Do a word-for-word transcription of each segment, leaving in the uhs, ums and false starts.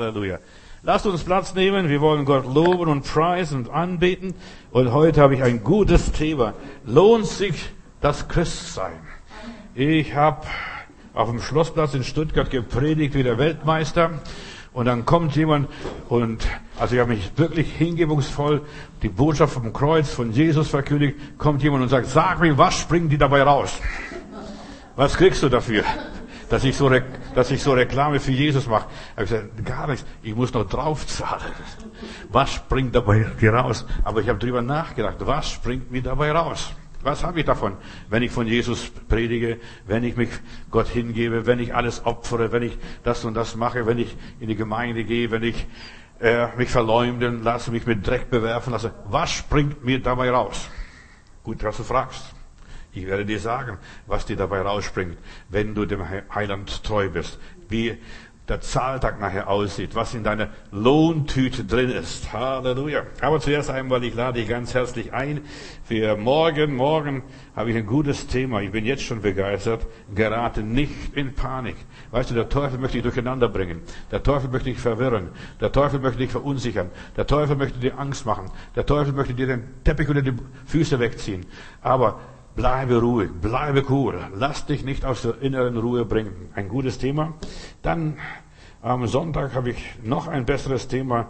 Halleluja. Lasst uns Platz nehmen. Wir wollen Gott loben und preisen und anbeten. Und heute habe ich ein gutes Thema. Lohnt sich das Christsein? Ich habe auf dem Schlossplatz in Stuttgart gepredigt wie der Weltmeister. Und dann kommt jemand und, also ich habe mich wirklich hingebungsvoll die Botschaft vom Kreuz von Jesus verkündigt, kommt jemand und sagt, sag mir, was springen die dabei raus? Was kriegst du dafür, dass ich so, dass ich so Reklame für Jesus mache? Ich habe gesagt, gar nichts, ich muss noch draufzahlen. Was springt dabei raus? Aber ich habe drüber nachgedacht, was springt mir dabei raus? Was habe ich davon, wenn ich von Jesus predige, wenn ich mich Gott hingebe, wenn ich alles opfere, wenn ich das und das mache, wenn ich in die Gemeinde gehe, wenn ich äh, mich verleumden lasse, mich mit Dreck bewerfen lasse? Was springt mir dabei raus? Gut, dass du fragst. Ich werde dir sagen, was dir dabei rausspringt, wenn du dem Heiland treu bist. Wie der Zahltag nachher aussieht, was in deiner Lohntüte drin ist. Halleluja. Aber zuerst einmal, ich lade dich ganz herzlich ein für morgen. Morgen habe ich ein gutes Thema. Ich bin jetzt schon begeistert. Gerate nicht in Panik. Weißt du, der Teufel möchte dich durcheinander bringen. Der Teufel möchte dich verwirren. Der Teufel möchte dich verunsichern. Der Teufel möchte dir Angst machen. Der Teufel möchte dir den Teppich unter die Füße wegziehen. Aber bleibe ruhig, bleibe cool. Lass dich nicht aus der inneren Ruhe bringen. Ein gutes Thema. Dann am Sonntag habe ich noch ein besseres Thema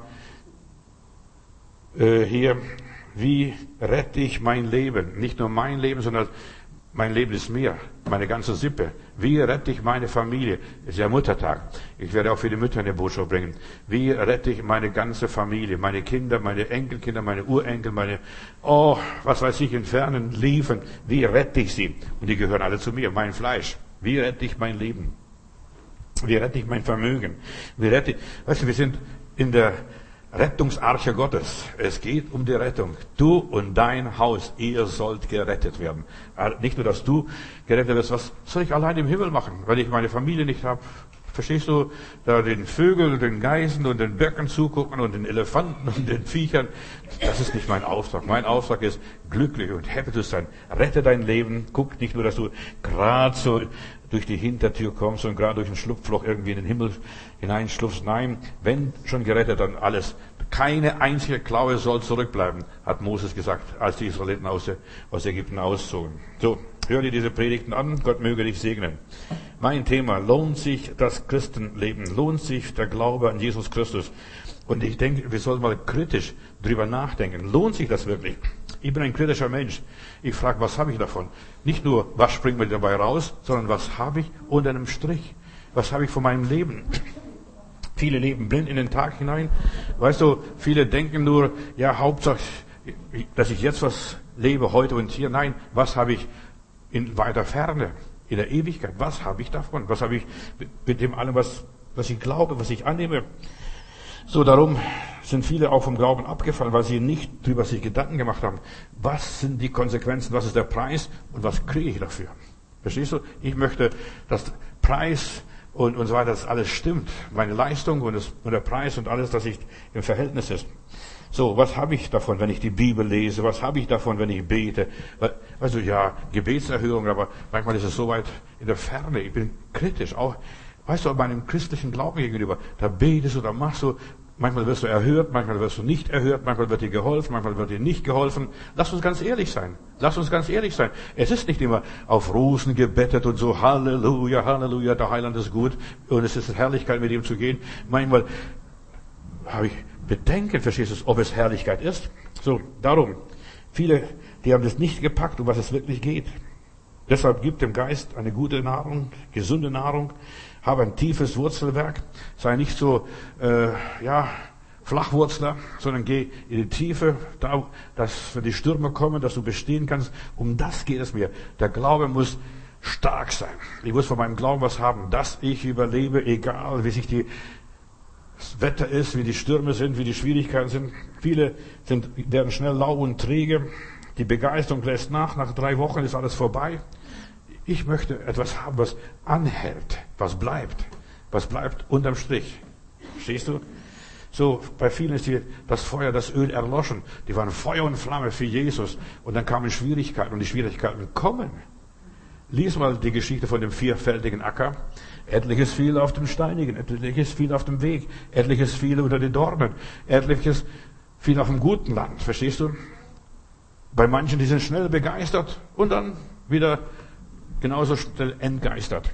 äh, hier. Wie rette ich mein Leben? Nicht nur mein Leben, sondern mein Leben ist mir, meine ganze Sippe. Wie rette ich meine Familie? Es ist ja Muttertag. Ich werde auch für die Mütter eine Botschaft bringen. Wie rette ich meine ganze Familie? Meine Kinder, meine Enkelkinder, meine Urenkel, meine, oh, was weiß ich, in fernen Liefen. Wie rette ich sie? Und die gehören alle zu mir, mein Fleisch. Wie rette ich mein Leben? Wie rette ich mein Vermögen? Wie rette ich, weißt du, wir sind in der Rettungsarche Gottes. Es geht um die Rettung. Du und dein Haus, ihr sollt gerettet werden. Nicht nur, dass du gerettet wirst, was soll ich allein im Himmel machen, weil ich meine Familie nicht habe? Verstehst du? Da den Vögeln, den Geißen und den Böcken zugucken und den Elefanten und den Viechern. Das ist nicht mein Auftrag. Mein Auftrag ist, glücklich und happy zu sein. Rette dein Leben. Guck nicht nur, dass du gerade so durch die Hintertür kommst und gerade durch ein Schlupfloch irgendwie in den Himmel hineinschlupfst. Nein, wenn schon gerettet, dann alles. Keine einzige Klaue soll zurückbleiben, hat Moses gesagt, als die Israeliten aus, aus Ägypten auszogen. So, hör dir diese Predigten an. Gott möge dich segnen. Mein Thema, lohnt sich das Christenleben? Lohnt sich der Glaube an Jesus Christus? Und ich denke, wir sollten mal kritisch drüber nachdenken. Lohnt sich das wirklich? Ich bin ein kritischer Mensch. Ich frage, was habe ich davon? Nicht nur, was springt mir dabei raus, sondern was habe ich unter einem Strich? Was habe ich von meinem Leben? Viele leben blind in den Tag hinein. Weißt du, viele denken nur, ja, Hauptsache, dass ich jetzt was lebe, heute und hier. Nein, was habe ich in weiter Ferne, in der Ewigkeit? Was habe ich davon? Was habe ich mit dem allem, was, was ich glaube, was ich annehme? So, darum sind viele auch vom Glauben abgefallen, weil sie nicht drüber sich Gedanken gemacht haben. Was sind die Konsequenzen? Was ist der Preis? Und was kriege ich dafür? Verstehst du? Ich möchte, dass Preis und, und so weiter, das alles stimmt. Meine Leistung und, das, und der Preis und alles, dass ich im Verhältnis ist. So, was habe ich davon, wenn ich die Bibel lese? Was habe ich davon, wenn ich bete? Weißt du, ja, Gebetserhörung, aber manchmal ist es so weit in der Ferne. Ich bin kritisch, auch, weißt du, meinem christlichen Glauben gegenüber. Da betest du, da machst du, manchmal wirst du erhört, manchmal wirst du nicht erhört, manchmal wird dir geholfen, manchmal wird dir nicht geholfen. Lass uns ganz ehrlich sein. Lass uns ganz ehrlich sein. Es ist nicht immer auf Rosen gebettet und so, Halleluja, Halleluja, der Heiland ist gut und es ist Herrlichkeit, mit ihm zu gehen. Manchmal habe ich Bedenken, verstehst du, ob es Herrlichkeit ist. So, darum, viele, die haben das nicht gepackt, um was es wirklich geht. Deshalb gibt dem Geist eine gute Nahrung, gesunde Nahrung, habe ein tiefes Wurzelwerk, sei nicht so, äh, ja, Flachwurzler, sondern geh in die Tiefe, da, dass wenn die Stürme kommen, dass du bestehen kannst. Um das geht es mir. Der Glaube muss stark sein. Ich muss von meinem Glauben was haben, dass ich überlebe, egal wie sich die das Wetter ist, wie die Stürme sind, wie die Schwierigkeiten sind. Viele sind, werden schnell lau und träge. Die Begeisterung lässt nach. Nach drei Wochen ist alles vorbei. Ich möchte etwas haben, was anhält, was bleibt, was bleibt unterm Strich. Verstehst du? So, bei vielen ist die, das Feuer, das Öl erloschen. Die waren Feuer und Flamme für Jesus. Und dann kamen Schwierigkeiten und die Schwierigkeiten kommen. Lies mal die Geschichte von dem vierfältigen Acker. Etliches fiel auf dem Steinigen, etliches fiel auf dem Weg, etliches fiel unter den Dornen, etliches fiel auf dem guten Land. Verstehst du? Bei manchen, die sind schnell begeistert und dann wieder genauso schnell entgeistert.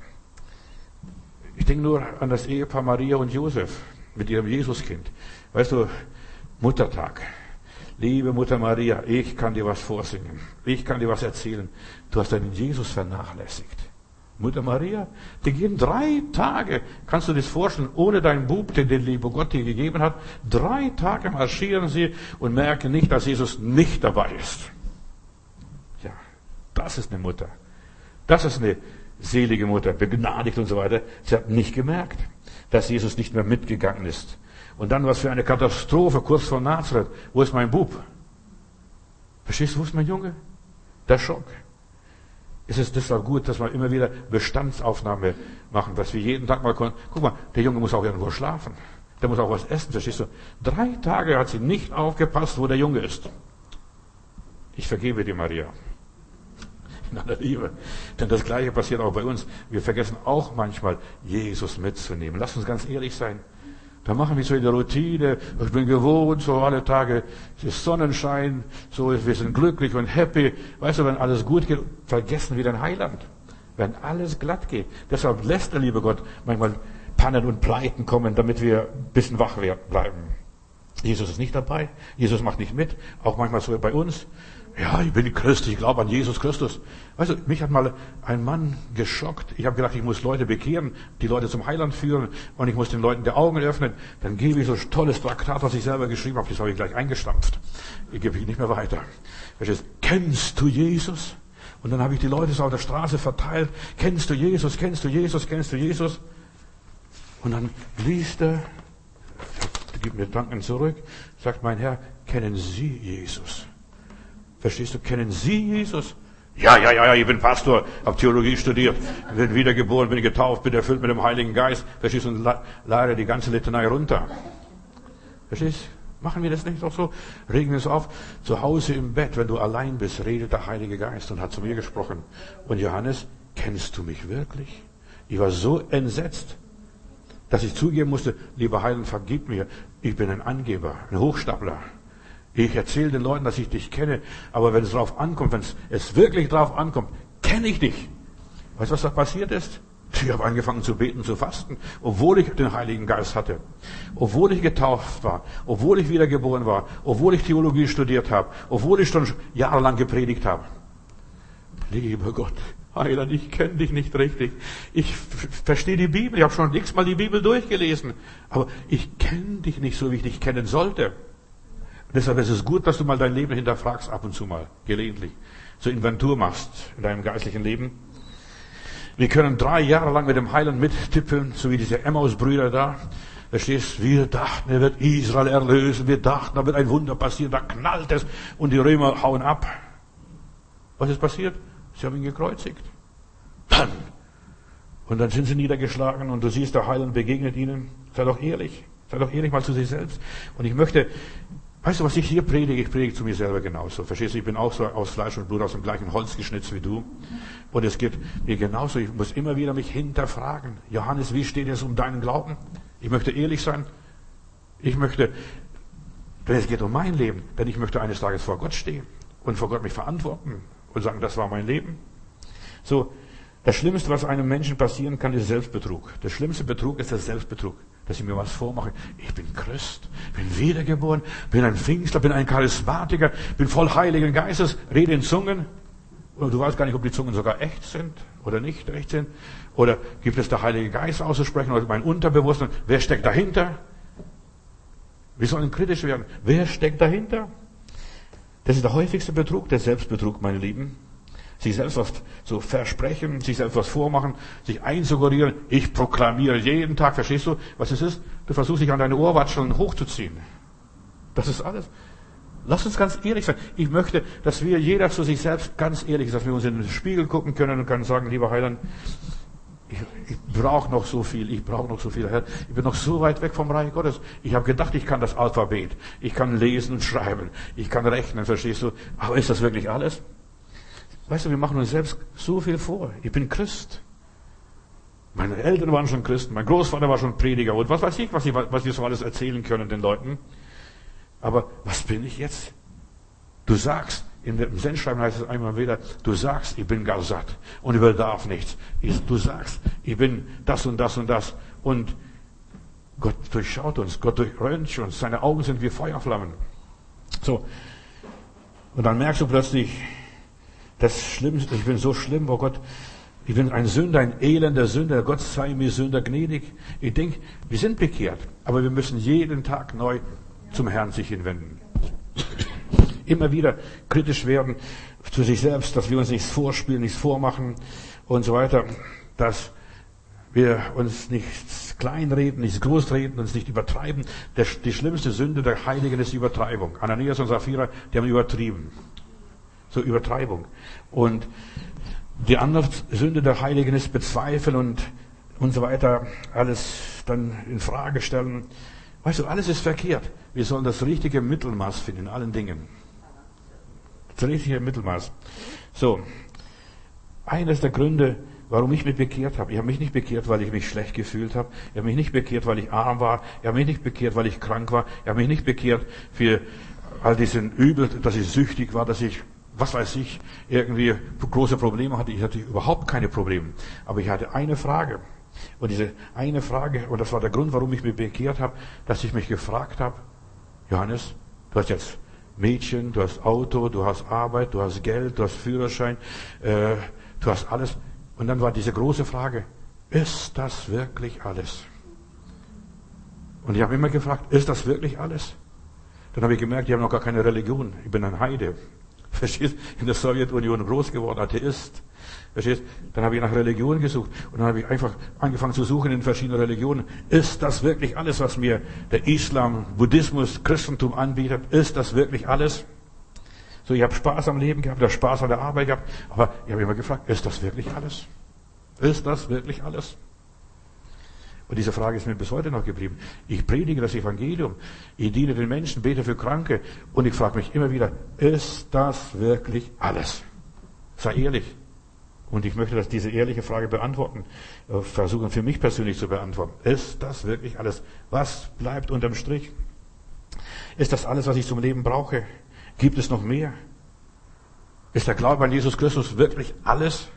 Ich denke nur an das Ehepaar Maria und Josef mit ihrem Jesuskind. Weißt du, Muttertag. Liebe Mutter Maria, ich kann dir was vorsingen. Ich kann dir was erzählen. Du hast deinen Jesus vernachlässigt. Mutter Maria, die gehen drei Tage, kannst du dir das vorstellen, ohne deinen Bub, den der liebe Gott dir gegeben hat, drei Tage marschieren sie und merken nicht, dass Jesus nicht dabei ist. Ja, das ist eine Mutter. Das ist eine selige Mutter, begnadigt und so weiter. Sie hat nicht gemerkt, dass Jesus nicht mehr mitgegangen ist. Und dann was für eine Katastrophe, kurz vor Nazareth. Wo ist mein Bub? Verstehst du, wo ist mein Junge? Der Schock. Es ist deshalb gut, dass wir immer wieder Bestandsaufnahme machen, dass wir jeden Tag mal kommen. Guck mal, der Junge muss auch irgendwo schlafen. Der muss auch was essen, verstehst du? Drei Tage hat sie nicht aufgepasst, wo der Junge ist. Ich vergebe dir, Maria. In aller Liebe. Denn das Gleiche passiert auch bei uns. Wir vergessen auch manchmal, Jesus mitzunehmen. Lass uns ganz ehrlich sein. Da machen wir so in der Routine, ich bin gewohnt, so alle Tage ist Sonnenschein, so wir sind glücklich und happy. Weißt du, wenn alles gut geht, vergessen wir den Heiland. Wenn alles glatt geht. Deshalb lässt der liebe Gott manchmal Pannen und Pleiten kommen, damit wir ein bisschen wach bleiben. Jesus ist nicht dabei, Jesus macht nicht mit, auch manchmal so bei uns. Ja, ich bin Christ, ich glaube an Jesus Christus. Weißt du, mich hat mal ein Mann geschockt. Ich habe gedacht, ich muss Leute bekehren, die Leute zum Heiland führen und ich muss den Leuten die Augen öffnen. Dann gebe ich so ein tolles Traktat, was ich selber geschrieben habe, das habe ich gleich eingestampft. Ich gebe ich nicht mehr weiter. Verstehst? Kennst du Jesus? Und dann habe ich die Leute so auf der Straße verteilt. Kennst du Jesus? Kennst du Jesus? Kennst du Jesus? Und dann liest er, gibt mir Danken zurück, sagt mein Herr, kennen Sie Jesus? Verstehst du, kennen Sie Jesus? Ja, ja, ja, ja, ich bin Pastor, habe Theologie studiert, bin wiedergeboren, bin getauft, bin erfüllt mit dem Heiligen Geist. Verstehst du, und leider die ganze Litanei runter. Verstehst du? Machen wir das nicht auch so? Regen wir es auf. Zu Hause im Bett, wenn du allein bist, redet der Heilige Geist und hat zu mir gesprochen. Und Johannes, kennst du mich wirklich? Ich war so entsetzt, dass ich zugeben musste, lieber Heiland, vergib mir, ich bin ein Angeber, ein Hochstapler. Ich erzähle den Leuten, dass ich dich kenne, aber wenn es drauf ankommt, wenn es, es wirklich drauf ankommt, kenne ich dich. Weißt du, was da passiert ist? Ich habe angefangen zu beten, zu fasten, obwohl ich den Heiligen Geist hatte, obwohl ich getauft war, obwohl ich wiedergeboren war, obwohl ich Theologie studiert habe, obwohl ich schon jahrelang gepredigt habe. Lieber Gott, Heiland, ich kenne dich nicht richtig. Ich verstehe die Bibel, ich habe schon x-mal die Bibel durchgelesen, aber ich kenne dich nicht so, wie ich dich kennen sollte. Und deshalb ist es gut, dass du mal dein Leben hinterfragst, ab und zu mal, gelegentlich, so Inventur machst in deinem geistlichen Leben. Wir können drei Jahre lang mit dem Heiland mittippeln, so wie diese Emmaus-Brüder da. Verstehst? Wir dachten, er wird Israel erlösen. Wir dachten, da wird ein Wunder passieren. Da knallt es und die Römer hauen ab. Was ist passiert? Sie haben ihn gekreuzigt. Dann. Und dann sind sie niedergeschlagen und du siehst, der Heiland begegnet ihnen. Sei doch ehrlich. Sei doch ehrlich mal zu sich selbst. Und ich möchte, weißt du, was ich hier predige? Ich predige zu mir selber genauso. Verstehst du? Ich bin auch so aus Fleisch und Blut, aus dem gleichen Holz geschnitzt wie du. Und es geht mir genauso. Ich muss immer wieder mich hinterfragen. Johannes, wie steht es um deinen Glauben? Ich möchte ehrlich sein. Ich möchte, denn es geht um mein Leben. Denn ich möchte eines Tages vor Gott stehen und vor Gott mich verantworten und sagen, das war mein Leben. So, das Schlimmste, was einem Menschen passieren kann, ist Selbstbetrug. Der schlimmste Betrug ist der Selbstbetrug. Dass ich mir was vormache. Ich bin Christ, bin wiedergeboren, bin ein Pfingstler, bin ein Charismatiker, bin voll Heiligen Geistes, rede in Zungen. Und du weißt gar nicht, ob die Zungen sogar echt sind oder nicht echt sind. Oder gibt es der Heilige Geist auszusprechen oder mein Unterbewusstsein? Wer steckt dahinter? Wir sollen kritisch werden. Wer steckt dahinter? Das ist der häufigste Betrug, der Selbstbetrug, meine Lieben. Sich selbst was so versprechen, sich selbst was vormachen, sich einsuggerieren. Ich proklamiere jeden Tag, verstehst du, was es ist? Du versuchst dich an deine Ohrwatscheln hochzuziehen. Das ist alles. Lass uns ganz ehrlich sein. Ich möchte, dass wir jeder zu sich selbst ganz ehrlich ist, dass wir uns in den Spiegel gucken können und können sagen, lieber Heiland, ich, ich brauche noch so viel, ich brauche noch so viel, Herr. Ich bin noch so weit weg vom Reich Gottes. Ich habe gedacht, ich kann das Alphabet. Ich kann lesen und schreiben. Ich kann rechnen, verstehst du? Aber ist das wirklich alles? Weißt du, wir machen uns selbst so viel vor. Ich bin Christ. Meine Eltern waren schon Christen, mein Großvater war schon Prediger und was weiß ich, was, ich, was wir so alles erzählen können den Leuten. Aber was bin ich jetzt? Du sagst, in dem Sendschreiben heißt es einmal wieder, du sagst, ich bin gar satt und ich bedarf nichts. Du sagst, ich bin das und das und das. Und Gott durchschaut uns, Gott durchröntgt uns, seine Augen sind wie Feuerflammen. So. Und dann merkst du plötzlich, das Schlimmste, ich bin so schlimm, oh Gott, ich bin ein Sünder, ein elender Sünder, Gott sei mir Sünder gnädig. Ich denke, wir sind bekehrt, aber wir müssen jeden Tag neu zum Herrn sich hinwenden. Immer wieder kritisch werden zu sich selbst, dass wir uns nichts vorspielen, nichts vormachen und so weiter, dass wir uns nichts kleinreden, nichts großreden, uns nicht übertreiben. Der, die schlimmste Sünde der Heiligen ist die Übertreibung. Ananias und Sapphira, die haben übertrieben. So Übertreibung. Und die andere Sünde der Heiligen ist Bezweifeln und, und so weiter, alles dann in Frage stellen. Weißt du, alles ist verkehrt. Wir sollen das richtige Mittelmaß finden in allen Dingen. Das richtige Mittelmaß. So. Eines der Gründe, warum ich mich bekehrt habe. Ich habe mich nicht bekehrt, weil ich mich schlecht gefühlt habe. Ich habe mich nicht bekehrt, weil ich arm war. Ich habe mich nicht bekehrt, weil ich krank war. Ich habe mich nicht bekehrt für all diesen Übel, dass ich süchtig war, dass ich, was weiß ich, irgendwie große Probleme hatte. Ich hatte überhaupt keine Probleme. Aber ich hatte eine Frage. Und diese eine Frage, und das war der Grund, warum ich mich bekehrt habe, dass ich mich gefragt habe, Johannes, du hast jetzt Mädchen, du hast Auto, du hast Arbeit, du hast Geld, du hast Führerschein, äh, du hast alles. Und dann war diese große Frage, ist das wirklich alles? Und ich habe immer gefragt, ist das wirklich alles? Dann habe ich gemerkt, ich habe noch gar keine Religion. Ich bin ein Heide. Verstehst? In der Sowjetunion groß geworden, Atheist. Verstehst? Dann habe ich nach Religion gesucht. Und dann habe ich einfach angefangen zu suchen in verschiedenen Religionen. Ist das wirklich alles, was mir der Islam, Buddhismus, Christentum anbietet? Ist das wirklich alles? So, ich habe Spaß am Leben gehabt, ich habe Spaß an der Arbeit gehabt. Aber ich habe immer gefragt, ist das wirklich alles? Ist das wirklich alles? Und diese Frage ist mir bis heute noch geblieben. Ich predige das Evangelium. Ich diene den Menschen, bete für Kranke. Und ich frage mich immer wieder, ist das wirklich alles? Sei ehrlich. Und ich möchte das, diese ehrliche Frage beantworten, versuchen für mich persönlich zu beantworten. Ist das wirklich alles? Was bleibt unterm Strich? Ist das alles, was ich zum Leben brauche? Gibt es noch mehr? Ist der Glaube an Jesus Christus wirklich alles?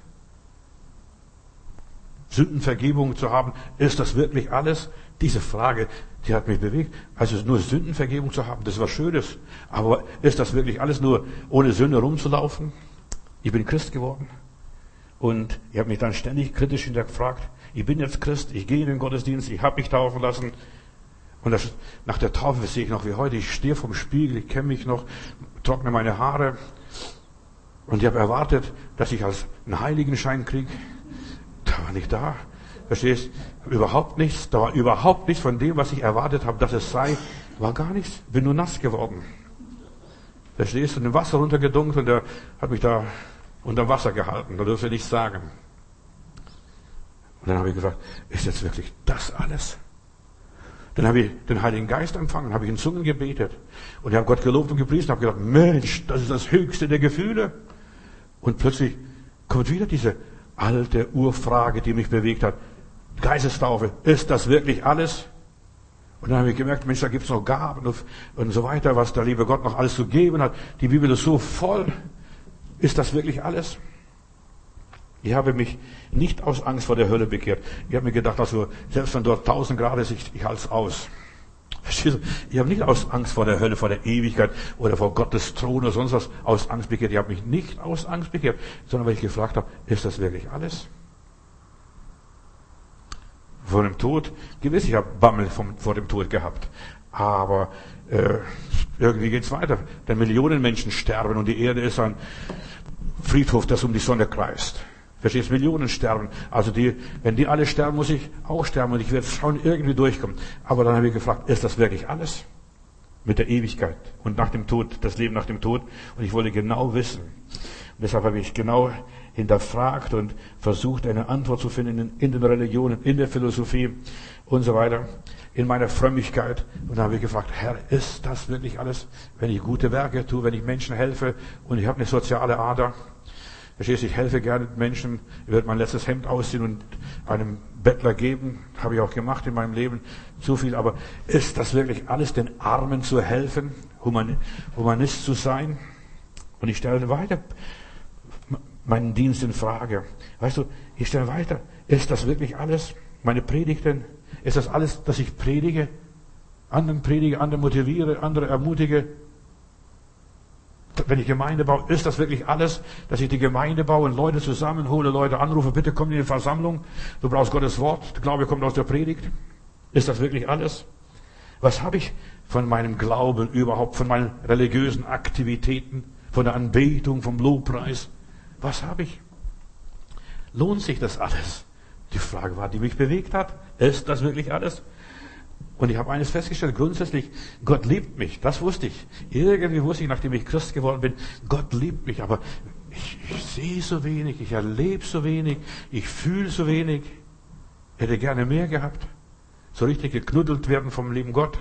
Sündenvergebung zu haben, ist das wirklich alles? Diese Frage, die hat mich bewegt. Also nur Sündenvergebung zu haben, das ist was Schönes. Aber ist das wirklich alles, nur ohne Sünde rumzulaufen? Ich bin Christ geworden. Und ich habe mich dann ständig kritisch hinterfragt. Ich bin jetzt Christ, ich gehe in den Gottesdienst, ich habe mich taufen lassen. Und das, nach der Taufe sehe ich noch wie heute, ich stehe vorm Spiegel, ich kenne mich noch, trockne meine Haare. Und ich habe erwartet, dass ich als einen Heiligenschein kriege. Da war nicht da. Verstehst? Überhaupt nichts. Da war überhaupt nichts von dem, was ich erwartet habe, dass es sei. War gar nichts. Bin nur nass geworden. Verstehst? Und im Wasser runtergedunkt und der hat mich da unter Wasser gehalten. Da dürfte ich nichts sagen. Und dann habe ich gesagt, ist jetzt wirklich das alles? Dann habe ich den Heiligen Geist empfangen, habe ich in Zungen gebetet. Und ich habe Gott gelobt und gepriesen, habe gedacht, Mensch, das ist das höchste der Gefühle. Und plötzlich kommt wieder diese alte Urfrage, die mich bewegt hat. Geistestaufe, ist das wirklich alles? Und dann habe ich gemerkt, Mensch, da gibt es noch Gaben und, und so weiter, was der liebe Gott noch alles zu geben hat. Die Bibel ist so voll. Ist das wirklich alles? Ich habe mich nicht aus Angst vor der Hölle bekehrt. Ich habe mir gedacht, also selbst wenn dort tausend Grad ist, ich, ich halte es aus. Verstehst du? Ich habe nicht aus Angst vor der Hölle, vor der Ewigkeit oder vor Gottes Thron oder sonst was aus Angst bekehrt. Ich habe mich nicht aus Angst bekehrt, sondern weil ich gefragt habe, ist das wirklich alles? Vor dem Tod, gewiss, ich habe Bammel vom, vor dem Tod gehabt. Aber äh, irgendwie geht's weiter. Denn Millionen Menschen sterben und die Erde ist ein Friedhof, das um die Sonne kreist. Verstehst du? Millionen sterben. Also die, wenn die alle sterben, muss ich auch sterben und ich werde schon irgendwie durchkommen. Aber dann habe ich gefragt, ist das wirklich alles? Mit der Ewigkeit und nach dem Tod, das Leben nach dem Tod. Und ich wollte genau wissen. Und deshalb habe ich genau hinterfragt und versucht, eine Antwort zu finden in, in den Religionen, in der Philosophie und so weiter, in meiner Frömmigkeit. Und dann habe ich gefragt, Herr, ist das wirklich alles? Wenn ich gute Werke tue, wenn ich Menschen helfe und ich habe eine soziale Ader, Verstehst du, ich helfe gerne Menschen. Ich werde mein letztes Hemd ausziehen und einem Bettler geben. Habe ich auch gemacht in meinem Leben. Zu viel. Aber ist das wirklich alles, den Armen zu helfen? Humanist zu sein? Und ich stelle weiter meinen Dienst in Frage. Weißt du, ich stelle weiter. Ist das wirklich alles? Meine Predigten? Ist das alles, dass ich predige? Anderen predige, andere motiviere, andere ermutige? Wenn ich Gemeinde baue, ist das wirklich alles, dass ich die Gemeinde baue und Leute zusammenhole, Leute anrufe, bitte komm in die Versammlung, du brauchst Gottes Wort, der Glaube kommt aus der Predigt. Ist das wirklich alles? Was habe ich von meinem Glauben überhaupt, von meinen religiösen Aktivitäten, von der Anbetung, vom Lobpreis? Was habe ich? Lohnt sich das alles? Die Frage war, die mich bewegt hat. Ist das wirklich alles? Und ich habe eines festgestellt, grundsätzlich, Gott liebt mich, das wusste ich. Irgendwie wusste ich, nachdem ich Christ geworden bin, Gott liebt mich, aber ich, ich sehe so wenig, ich erlebe so wenig, ich fühle so wenig. Ich hätte gerne mehr gehabt. So richtig geknuddelt werden vom lieben Gott.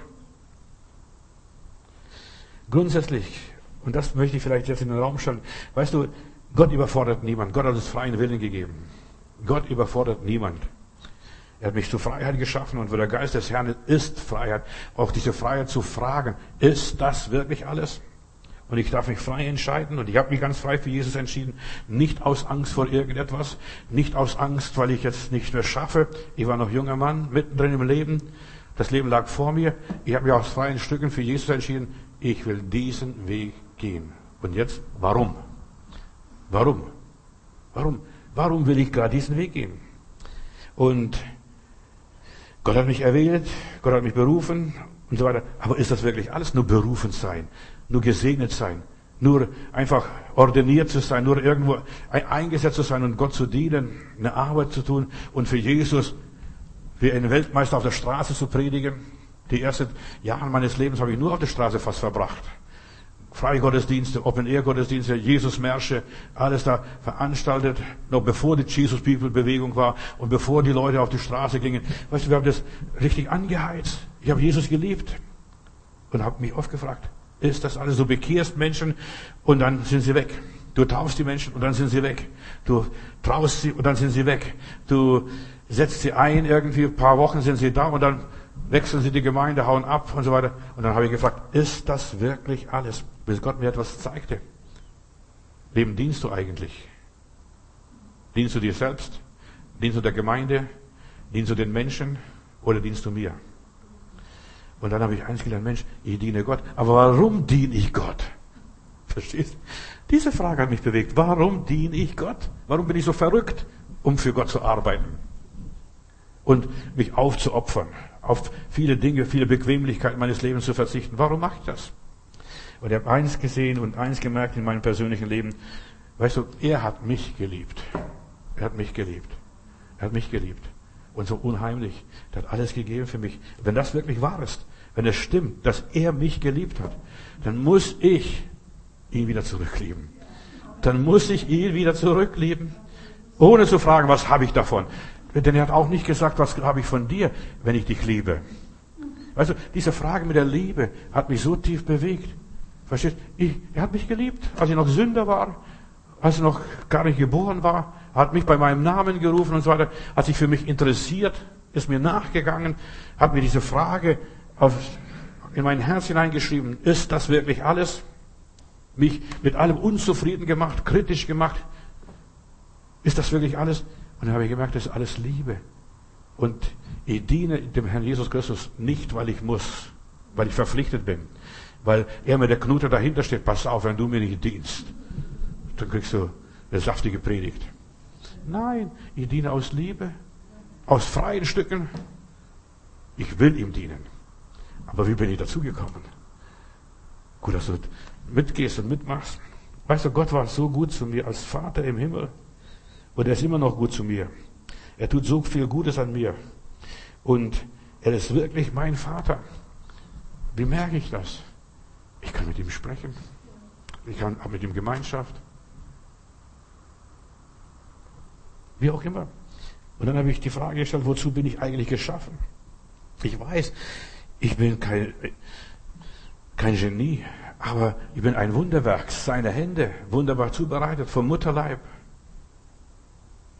Grundsätzlich, und das möchte ich vielleicht jetzt in den Raum stellen, weißt du, Gott überfordert niemand. Gott hat uns freien Willen gegeben. Gott überfordert niemand. Er hat mich zur Freiheit geschaffen und wo der Geist des Herrn ist Freiheit. Auch diese Freiheit zu fragen, ist das wirklich alles? Und ich darf mich frei entscheiden und ich habe mich ganz frei für Jesus entschieden. Nicht aus Angst vor irgendetwas, nicht aus Angst, weil ich jetzt nicht mehr schaffe. Ich war noch junger Mann, mittendrin im Leben. Das Leben lag vor mir. Ich habe mich aus freien Stücken für Jesus entschieden. Ich will diesen Weg gehen. Und jetzt, warum? Warum? Warum? Warum will ich gerade diesen Weg gehen? Und Gott hat mich erwählt, Gott hat mich berufen und so weiter. Aber ist das wirklich alles? Nur berufen sein, nur gesegnet sein, nur einfach ordiniert zu sein, nur irgendwo eingesetzt zu sein und Gott zu dienen, eine Arbeit zu tun und für Jesus wie ein Weltmeister auf der Straße zu predigen? Die ersten Jahre meines Lebens habe ich nur auf der Straße fast verbracht. Freigottesdienste, Open-Air-Gottesdienste, Jesus-Märsche, alles da veranstaltet, noch bevor die Jesus-People-Bewegung war und bevor die Leute auf die Straße gingen. Weißt du, wir haben das richtig angeheizt. Ich habe Jesus geliebt und habe mich oft gefragt, ist das alles? Du bekehrst Menschen und dann sind sie weg. Du taufst die Menschen und dann sind sie weg. Du traust sie und dann sind sie weg. Du setzt sie ein, irgendwie ein paar Wochen sind sie da und dann wechseln sie die Gemeinde, hauen ab und so weiter. Und dann habe ich gefragt, ist das wirklich alles? Bis Gott mir etwas zeigte. Wem dienst du eigentlich? Dienst du dir selbst? Dienst du der Gemeinde? Dienst du den Menschen? Oder dienst du mir? Und dann habe ich eins gelernt, Mensch, ich diene Gott. Aber warum diene ich Gott? Verstehst du? Diese Frage hat mich bewegt. Warum diene ich Gott? Warum bin ich so verrückt, um für Gott zu arbeiten? Und mich aufzuopfern, auf viele Dinge, viele Bequemlichkeiten meines Lebens zu verzichten. Warum mache ich das? Und ich habe eins gesehen und eins gemerkt in meinem persönlichen Leben. Weißt du, er hat mich geliebt. Er hat mich geliebt. Er hat mich geliebt. Und so unheimlich. Er hat alles gegeben für mich. Wenn das wirklich wahr ist, wenn es stimmt, dass er mich geliebt hat, dann muss ich ihn wieder zurücklieben. Dann muss ich ihn wieder zurücklieben. Ohne zu fragen, was habe ich davon? Denn er hat auch nicht gesagt, was habe ich von dir, wenn ich dich liebe. Also diese Frage mit der Liebe hat mich so tief bewegt. Verstehst du? Er hat mich geliebt, als ich noch Sünder war, als ich noch gar nicht geboren war, hat mich bei meinem Namen gerufen und so weiter, hat sich für mich interessiert, ist mir nachgegangen, hat mir diese Frage auf, in mein Herz hineingeschrieben, ist das wirklich alles? Mich mit allem unzufrieden gemacht, kritisch gemacht. Ist das wirklich alles? Und dann habe ich gemerkt, das ist alles Liebe. Und ich diene dem Herrn Jesus Christus nicht, weil ich muss, weil ich verpflichtet bin, weil er mit der Knute dahinter steht, pass auf, wenn du mir nicht dienst, dann kriegst du eine saftige Predigt. Nein, ich diene aus Liebe, aus freien Stücken. Ich will ihm dienen. Aber wie bin ich dazugekommen? Gut, dass du mitgehst und mitmachst. Weißt du, Gott war so gut zu mir als Vater im Himmel. Und er ist immer noch gut zu mir. Er tut so viel Gutes an mir. Und er ist wirklich mein Vater. Wie merke ich das? Ich kann mit ihm sprechen. Ich kann auch mit ihm Gemeinschaft. Wie auch immer. Und dann habe ich die Frage gestellt, wozu bin ich eigentlich geschaffen? Ich weiß, ich bin kein, kein Genie, aber ich bin ein Wunderwerk, seine Hände, wunderbar zubereitet vom Mutterleib.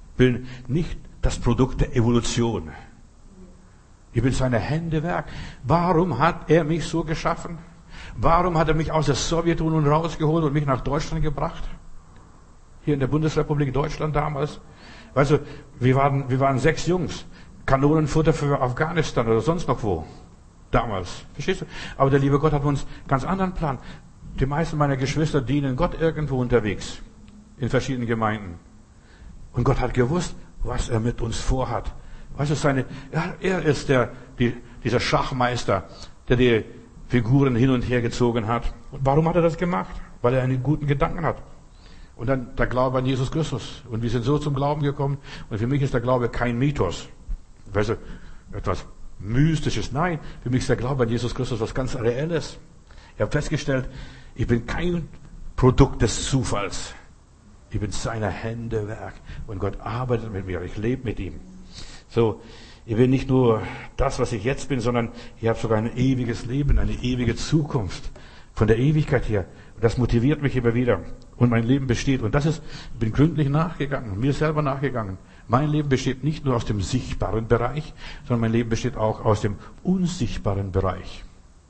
bin nicht das Produkt der Evolution. Ich bin seine Händewerk. Warum hat er mich so geschaffen? Warum hat er mich aus der Sowjetunion rausgeholt und mich nach Deutschland gebracht? Hier in der Bundesrepublik Deutschland damals. Weißt du, wir waren, wir waren sechs Jungs. Kanonenfutter für Afghanistan oder sonst noch wo. Damals. Verstehst du? Aber der liebe Gott hat uns einen ganz anderen Plan. Die meisten meiner Geschwister dienen Gott irgendwo unterwegs. In verschiedenen Gemeinden. Und Gott hat gewusst, was er mit uns vorhat. Weißt du, seine, ja, er ist der, die, dieser Schachmeister, der die Figuren hin und her gezogen hat. Und warum hat er das gemacht? Weil er einen guten Gedanken hat. Und dann der Glaube an Jesus Christus. Und wir sind so zum Glauben gekommen. Und für mich ist der Glaube kein Mythos. Weißt du, etwas Mystisches. Nein, für mich ist der Glaube an Jesus Christus was ganz Reelles. Ich habe festgestellt, ich bin kein Produkt des Zufalls. Ich bin seiner Hände Werk. Und Gott arbeitet mit mir. Ich lebe mit ihm. So, ich bin nicht nur das, was ich jetzt bin, sondern ich habe sogar ein ewiges Leben, eine ewige Zukunft. Von der Ewigkeit her. Und das motiviert mich immer wieder. Und mein Leben besteht. Und das ist, ich bin gründlich nachgegangen, mir selber nachgegangen. Mein Leben besteht nicht nur aus dem sichtbaren Bereich, sondern mein Leben besteht auch aus dem unsichtbaren Bereich.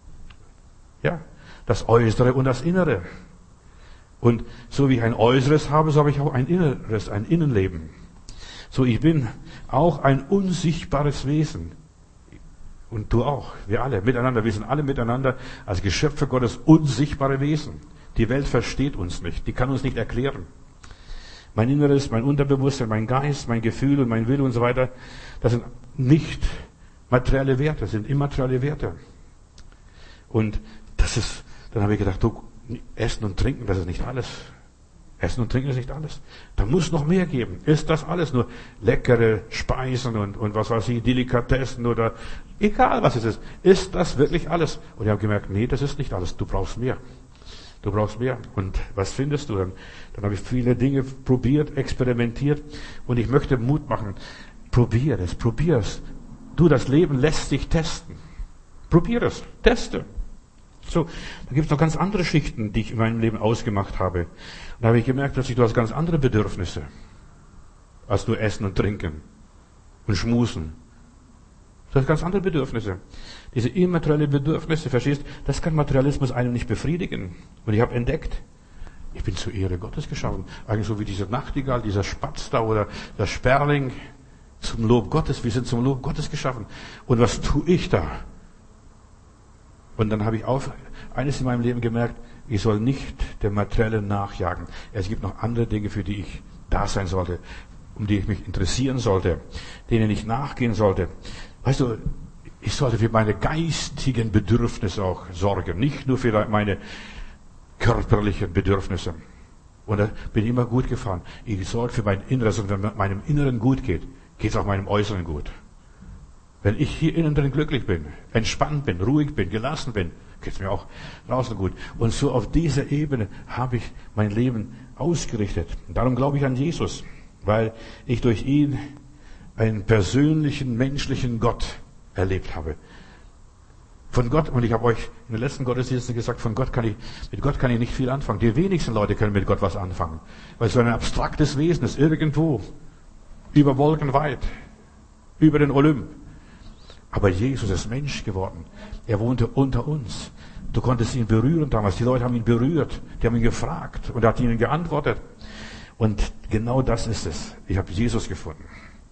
Ja, das Äußere und das Innere. Und so wie ich ein Äußeres habe, so habe ich auch ein Inneres, ein Innenleben. So, ich bin auch ein unsichtbares Wesen. Und du auch, wir alle, miteinander. Wir sind alle miteinander als Geschöpfe Gottes unsichtbare Wesen. Die Welt versteht uns nicht, die kann uns nicht erklären. Mein Inneres, mein Unterbewusstsein, mein Geist, mein Gefühl und mein Wille und so weiter, das sind nicht materielle Werte, das sind immaterielle Werte. Und das ist, dann habe ich gedacht, du, Essen und Trinken, das ist nicht alles. Essen und Trinken ist nicht alles. Da muss noch mehr geben. Ist das alles nur leckere Speisen und, und was weiß ich, Delikatessen oder egal was es ist. Ist das wirklich alles? Und ich habe gemerkt, nee, das ist nicht alles. Du brauchst mehr. Du brauchst mehr. Und was findest du dann? Dann habe ich viele Dinge probiert, experimentiert und ich möchte Mut machen. Probier es, probier es. Du, das Leben lässt sich testen. Probier es, teste. So, da gibt es noch ganz andere Schichten, die ich in meinem Leben ausgemacht habe. Und da habe ich gemerkt, dass ich, du hast ganz andere Bedürfnisse als nur Essen und Trinken und Schmusen. Du hast ganz andere Bedürfnisse. Diese immaterielle Bedürfnisse, verstehst, das kann Materialismus einem nicht befriedigen. Und ich habe entdeckt, ich bin zur Ehre Gottes geschaffen. Eigentlich so wie dieser Nachtigall, dieser Spatz da oder der Sperling zum Lob Gottes. Wir sind zum Lob Gottes geschaffen. Und was tue ich da? Und dann habe ich auf, eines in meinem Leben gemerkt, ich soll nicht der Materielle nachjagen. Es gibt noch andere Dinge, für die ich da sein sollte, um die ich mich interessieren sollte, denen ich nachgehen sollte. Weißt du, ich sollte für meine geistigen Bedürfnisse auch sorgen, nicht nur für meine körperlichen Bedürfnisse. Und da bin ich immer gut gefahren. Ich sorge für mein Inneres und wenn meinem Inneren gut geht, geht es auch meinem Äußeren gut. Wenn ich hier innen drin glücklich bin, entspannt bin, ruhig bin, gelassen bin, geht es mir auch draußen gut. Und so auf dieser Ebene habe ich mein Leben ausgerichtet. Und darum glaube ich an Jesus, weil ich durch ihn einen persönlichen, menschlichen Gott erlebt habe. Von Gott, und ich habe euch in den letzten Gottesdiensten gesagt, von Gott kann ich, mit Gott kann ich nicht viel anfangen. Die wenigsten Leute können mit Gott was anfangen. Weil es so ein abstraktes Wesen ist, irgendwo, über Wolken weit, über den Olymp. Aber Jesus ist Mensch geworden. Er wohnte unter uns. Du konntest ihn berühren damals. Die Leute haben ihn berührt. Die haben ihn gefragt. Und er hat ihnen geantwortet. Und genau das ist es. Ich habe Jesus gefunden.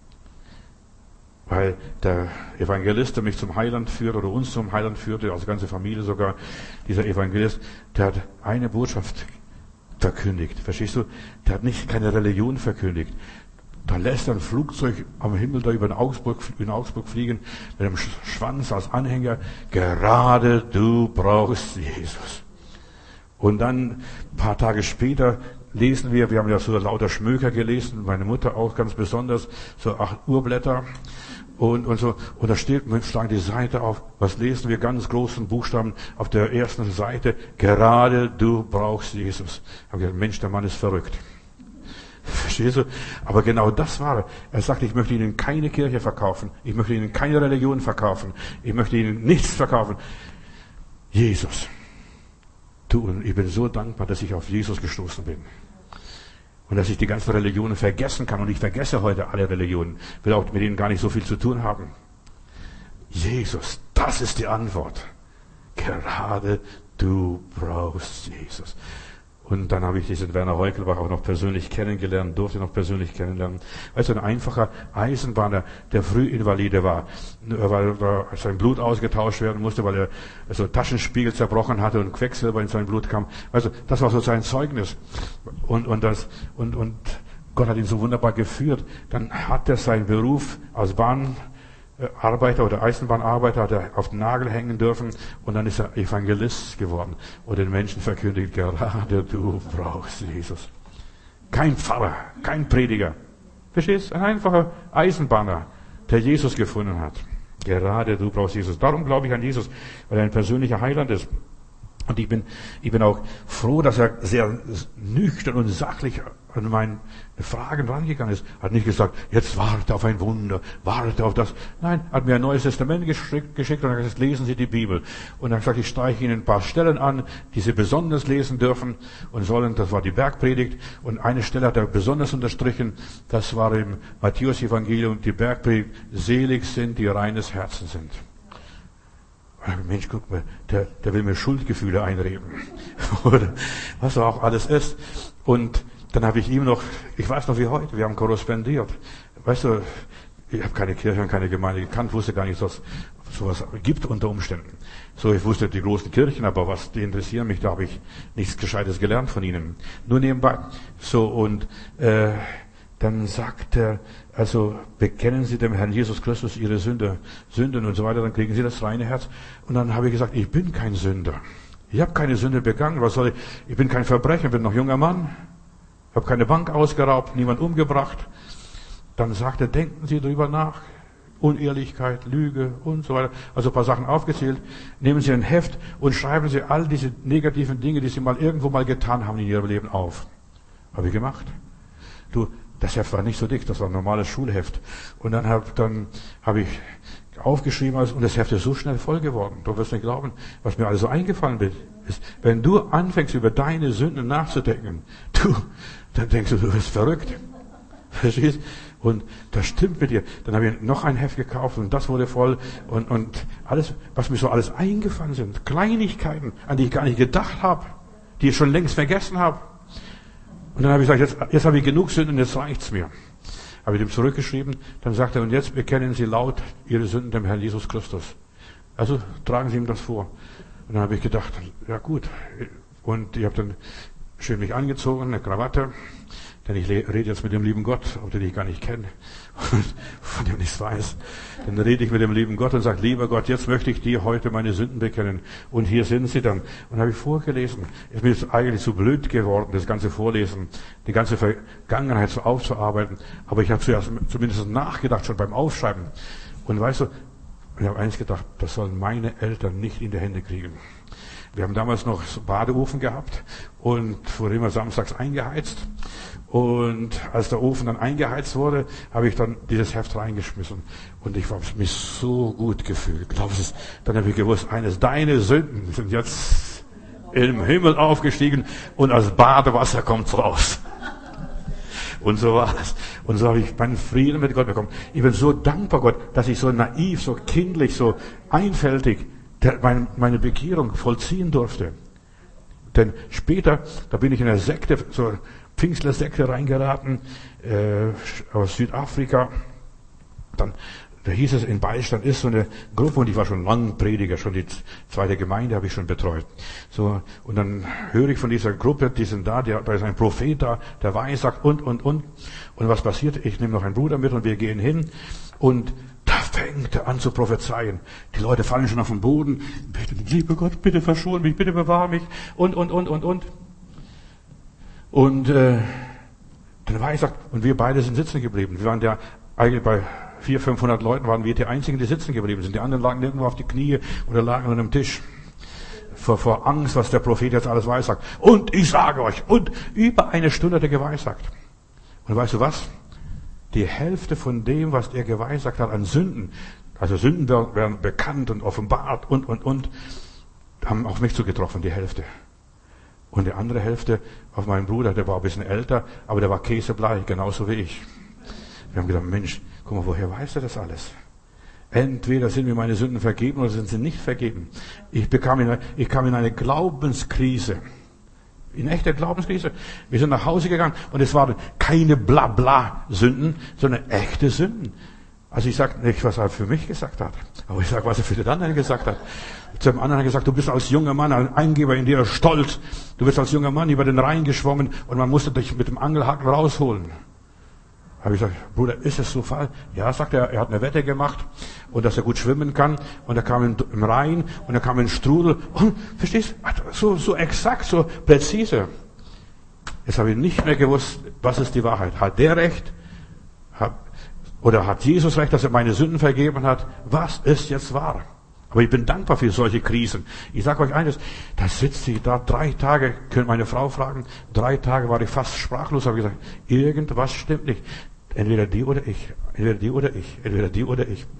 Weil der Evangelist, der mich zum Heiland führt, oder uns zum Heiland führte, als ganze Familie sogar, dieser Evangelist, der hat eine Botschaft verkündigt. Verstehst du? Der hat nicht keine Religion verkündigt. Da lässt ein Flugzeug am Himmel da über den Augsburg, in Augsburg fliegen, mit einem Schwanz als Anhänger. Gerade du brauchst Jesus. Und dann, ein paar Tage später, lesen wir, wir haben ja so lauter Schmöker gelesen, meine Mutter auch ganz besonders, so acht Urblätter. Und, und so, und da steht, wir schlagen die Seite auf, was lesen wir, ganz großen Buchstaben auf der ersten Seite, gerade du brauchst Jesus. Ich habe gesagt, Mensch, der Mann ist verrückt. Verstehst du? Aber genau das war er. Er sagte, ich möchte Ihnen keine Kirche verkaufen. Ich möchte Ihnen keine Religion verkaufen. Ich möchte Ihnen nichts verkaufen. Jesus. Du, und ich bin so dankbar, dass ich auf Jesus gestoßen bin. Und dass ich die ganzen Religionen vergessen kann. Und ich vergesse heute alle Religionen. Will auch mit ihnen gar nicht so viel zu tun haben. Jesus, das ist die Antwort. Gerade du brauchst Jesus. Und dann habe ich diesen Werner Heukelbach auch noch persönlich kennengelernt, durfte noch persönlich kennenlernen. Also ein einfacher Eisenbahner, der Frühinvalide war, weil sein Blut ausgetauscht werden musste, weil er also Taschenspiegel zerbrochen hatte und Quecksilber in sein Blut kam. Also das war so sein Zeugnis. Und, und, das, und, und Gott hat ihn so wunderbar geführt. Dann hat er seinen Beruf als Bahnarbeiter oder Eisenbahnarbeiter hat er auf den Nagel hängen dürfen und dann ist er Evangelist geworden und den Menschen verkündigt, gerade du brauchst Jesus. Kein Pfarrer, kein Prediger. Verstehst? Ein einfacher Eisenbahner, der Jesus gefunden hat. Gerade du brauchst Jesus. Darum glaube ich an Jesus, weil er ein persönlicher Heiland ist. Und ich bin, ich bin auch froh, dass er sehr nüchtern und sachlich an meine Fragen rangegangen ist. Hat nicht gesagt, jetzt warte auf ein Wunder, warte auf das. Nein, hat mir ein neues Testament geschickt, geschickt und hat gesagt, lesen Sie die Bibel. Und dann hat gesagt, ich streiche Ihnen ein paar Stellen an, die Sie besonders lesen dürfen und sollen. Das war die Bergpredigt. Und eine Stelle hat er besonders unterstrichen. Das war im Matthäus-Evangelium, die Bergpredigt. Selig sind, die reines Herzen sind. Mensch, guck mal, der, der will mir Schuldgefühle einreden. Oder was auch alles ist. Und dann habe ich ihm noch, ich weiß noch wie heute, wir haben korrespondiert. Weißt du, ich habe keine Kirche und keine Gemeinde gekannt, wusste gar nicht, dass es sowas gibt unter Umständen. So, ich wusste die großen Kirchen, aber was, die interessieren mich, da habe ich nichts Gescheites gelernt von ihnen. Nur nebenbei. So, und äh, dann sagt er, also bekennen Sie dem Herrn Jesus Christus Ihre Sünde, Sünden und so weiter, dann kriegen Sie das reine Herz. Und dann habe ich gesagt, ich bin kein Sünder. Ich habe keine Sünde begangen. Was soll ich? Ich bin kein Verbrecher, bin noch junger Mann. Ich habe keine Bank ausgeraubt, niemand umgebracht. Dann sagt er, denken Sie darüber nach. Unehrlichkeit, Lüge und so weiter. Also ein paar Sachen aufgezählt. Nehmen Sie ein Heft und schreiben Sie all diese negativen Dinge, die Sie mal irgendwo mal getan haben in Ihrem Leben auf. Habe ich gemacht. Du, das Heft war nicht so dick, das war ein normales Schulheft. Und dann habe dann hab ich aufgeschrieben, und das Heft ist so schnell voll geworden. Du wirst nicht glauben, was mir alles so eingefallen ist. Wenn du anfängst, über deine Sünden nachzudenken, du, dann denkst du, du bist verrückt. Verstehst? Und das stimmt mit dir. Dann habe ich noch ein Heft gekauft und das wurde voll. Und, und alles, was mir so alles eingefallen sind, Kleinigkeiten, an die ich gar nicht gedacht habe, die ich schon längst vergessen habe. Und dann habe ich gesagt, jetzt, jetzt habe ich genug Sünden, jetzt reicht's mir. Habe ich ihm zurückgeschrieben, dann sagt er, und jetzt bekennen Sie laut Ihre Sünden dem Herrn Jesus Christus. Also tragen Sie ihm das vor. Und dann habe ich gedacht, ja gut. Und ich habe dann schön mich angezogen, eine Krawatte, denn ich rede jetzt mit dem lieben Gott, ob den ich gar nicht kenne und von dem nichts weiß. Dann rede ich mit dem lieben Gott und sage, lieber Gott, jetzt möchte ich dir heute meine Sünden bekennen. Und hier sind sie dann. Und habe ich vorgelesen. Es mir ist eigentlich zu blöd geworden, das ganze Vorlesen, die ganze Vergangenheit so aufzuarbeiten. Aber ich habe zuerst zumindest nachgedacht, schon beim Aufschreiben. Und weißt du, ich habe eins gedacht, das sollen meine Eltern nicht in die Hände kriegen. Wir haben damals noch so Badeofen gehabt und wurde immer samstags eingeheizt. Und als der Ofen dann eingeheizt wurde, habe ich dann dieses Heft reingeschmissen. Und ich habe mich so gut gefühlt. Glaubst du, dann habe ich gewusst, eines deine Sünden sind jetzt im Himmel aufgestiegen und als Badewasser kommt's raus. Und so war es. Und so habe ich meinen Frieden mit Gott bekommen. Ich bin so dankbar Gott, dass ich so naiv, so kindlich, so einfältig meine Bekehrung vollziehen durfte. Denn später, da bin ich in eine Sekte, so Pfingstler-Sekte reingeraten, äh, aus Südafrika. Dann, da hieß es, in Beistand ist so eine Gruppe, und ich war schon lang Prediger, schon die zweite Gemeinde habe ich schon betreut. So, und dann höre ich von dieser Gruppe, die sind da, der, da ist ein Prophet da, der weissagt und, und, und. Und was passiert? Ich nehme noch einen Bruder mit und wir gehen hin und da fängt er an zu prophezeien. Die Leute fallen schon auf den Boden. Bitte, lieber Gott, bitte verschone mich, bitte bewahre mich. Und, und, und, und, und. Und äh, dann war ich gesagt, und wir beide sind sitzen geblieben. Wir waren ja eigentlich bei vierhundert, fünfhundert Leuten, waren wir die Einzigen, die sitzen geblieben sind. Die anderen lagen irgendwo auf die Knie oder lagen an einem Tisch. Vor, vor Angst, was der Prophet jetzt alles weissagt. Und ich sage euch, und über eine Stunde hat er geweissagt. Und weißt du was? Die Hälfte von dem, was er geweissagt hat an Sünden, also Sünden werden bekannt und offenbart und, und, und, haben auf mich zugetroffen, die Hälfte. Und die andere Hälfte auf meinen Bruder, der war ein bisschen älter, aber der war käsebleich, genauso wie ich. Wir haben gedacht, Mensch, guck mal, woher weiß er das alles? Entweder sind mir meine Sünden vergeben oder sind sie nicht vergeben. Ich bekam in eine, ich kam in eine Glaubenskrise. In echter Glaubenskrise. Wir sind nach Hause gegangen und es waren keine Blabla-Sünden, sondern echte Sünden. Also ich sage nicht, was er für mich gesagt hat, aber ich sage, was er für den anderen gesagt hat. Zum anderen hat er gesagt, du bist als junger Mann ein Eingeber in dir stolz. Du bist als junger Mann über den Rhein geschwommen und man musste dich mit dem Angelhaken rausholen. Habe ich gesagt, Bruder, ist es so Fall? Ja, sagt er, er hat eine Wette gemacht und dass er gut schwimmen kann. Und er kam im Rhein und er kam in den Strudel. Und, verstehst du, so, so exakt, so präzise. Jetzt habe ich nicht mehr gewusst, was ist die Wahrheit. Hat der Recht? Hat, oder hat Jesus Recht, dass er meine Sünden vergeben hat? Was ist jetzt wahr? Aber ich bin dankbar für solche Krisen. Ich sage euch eines, da sitzt sie da drei Tage, könnt meine Frau fragen, drei Tage war ich fast sprachlos, habe gesagt, irgendwas stimmt nicht. Entweder die oder ich, entweder die oder ich, entweder die oder ich.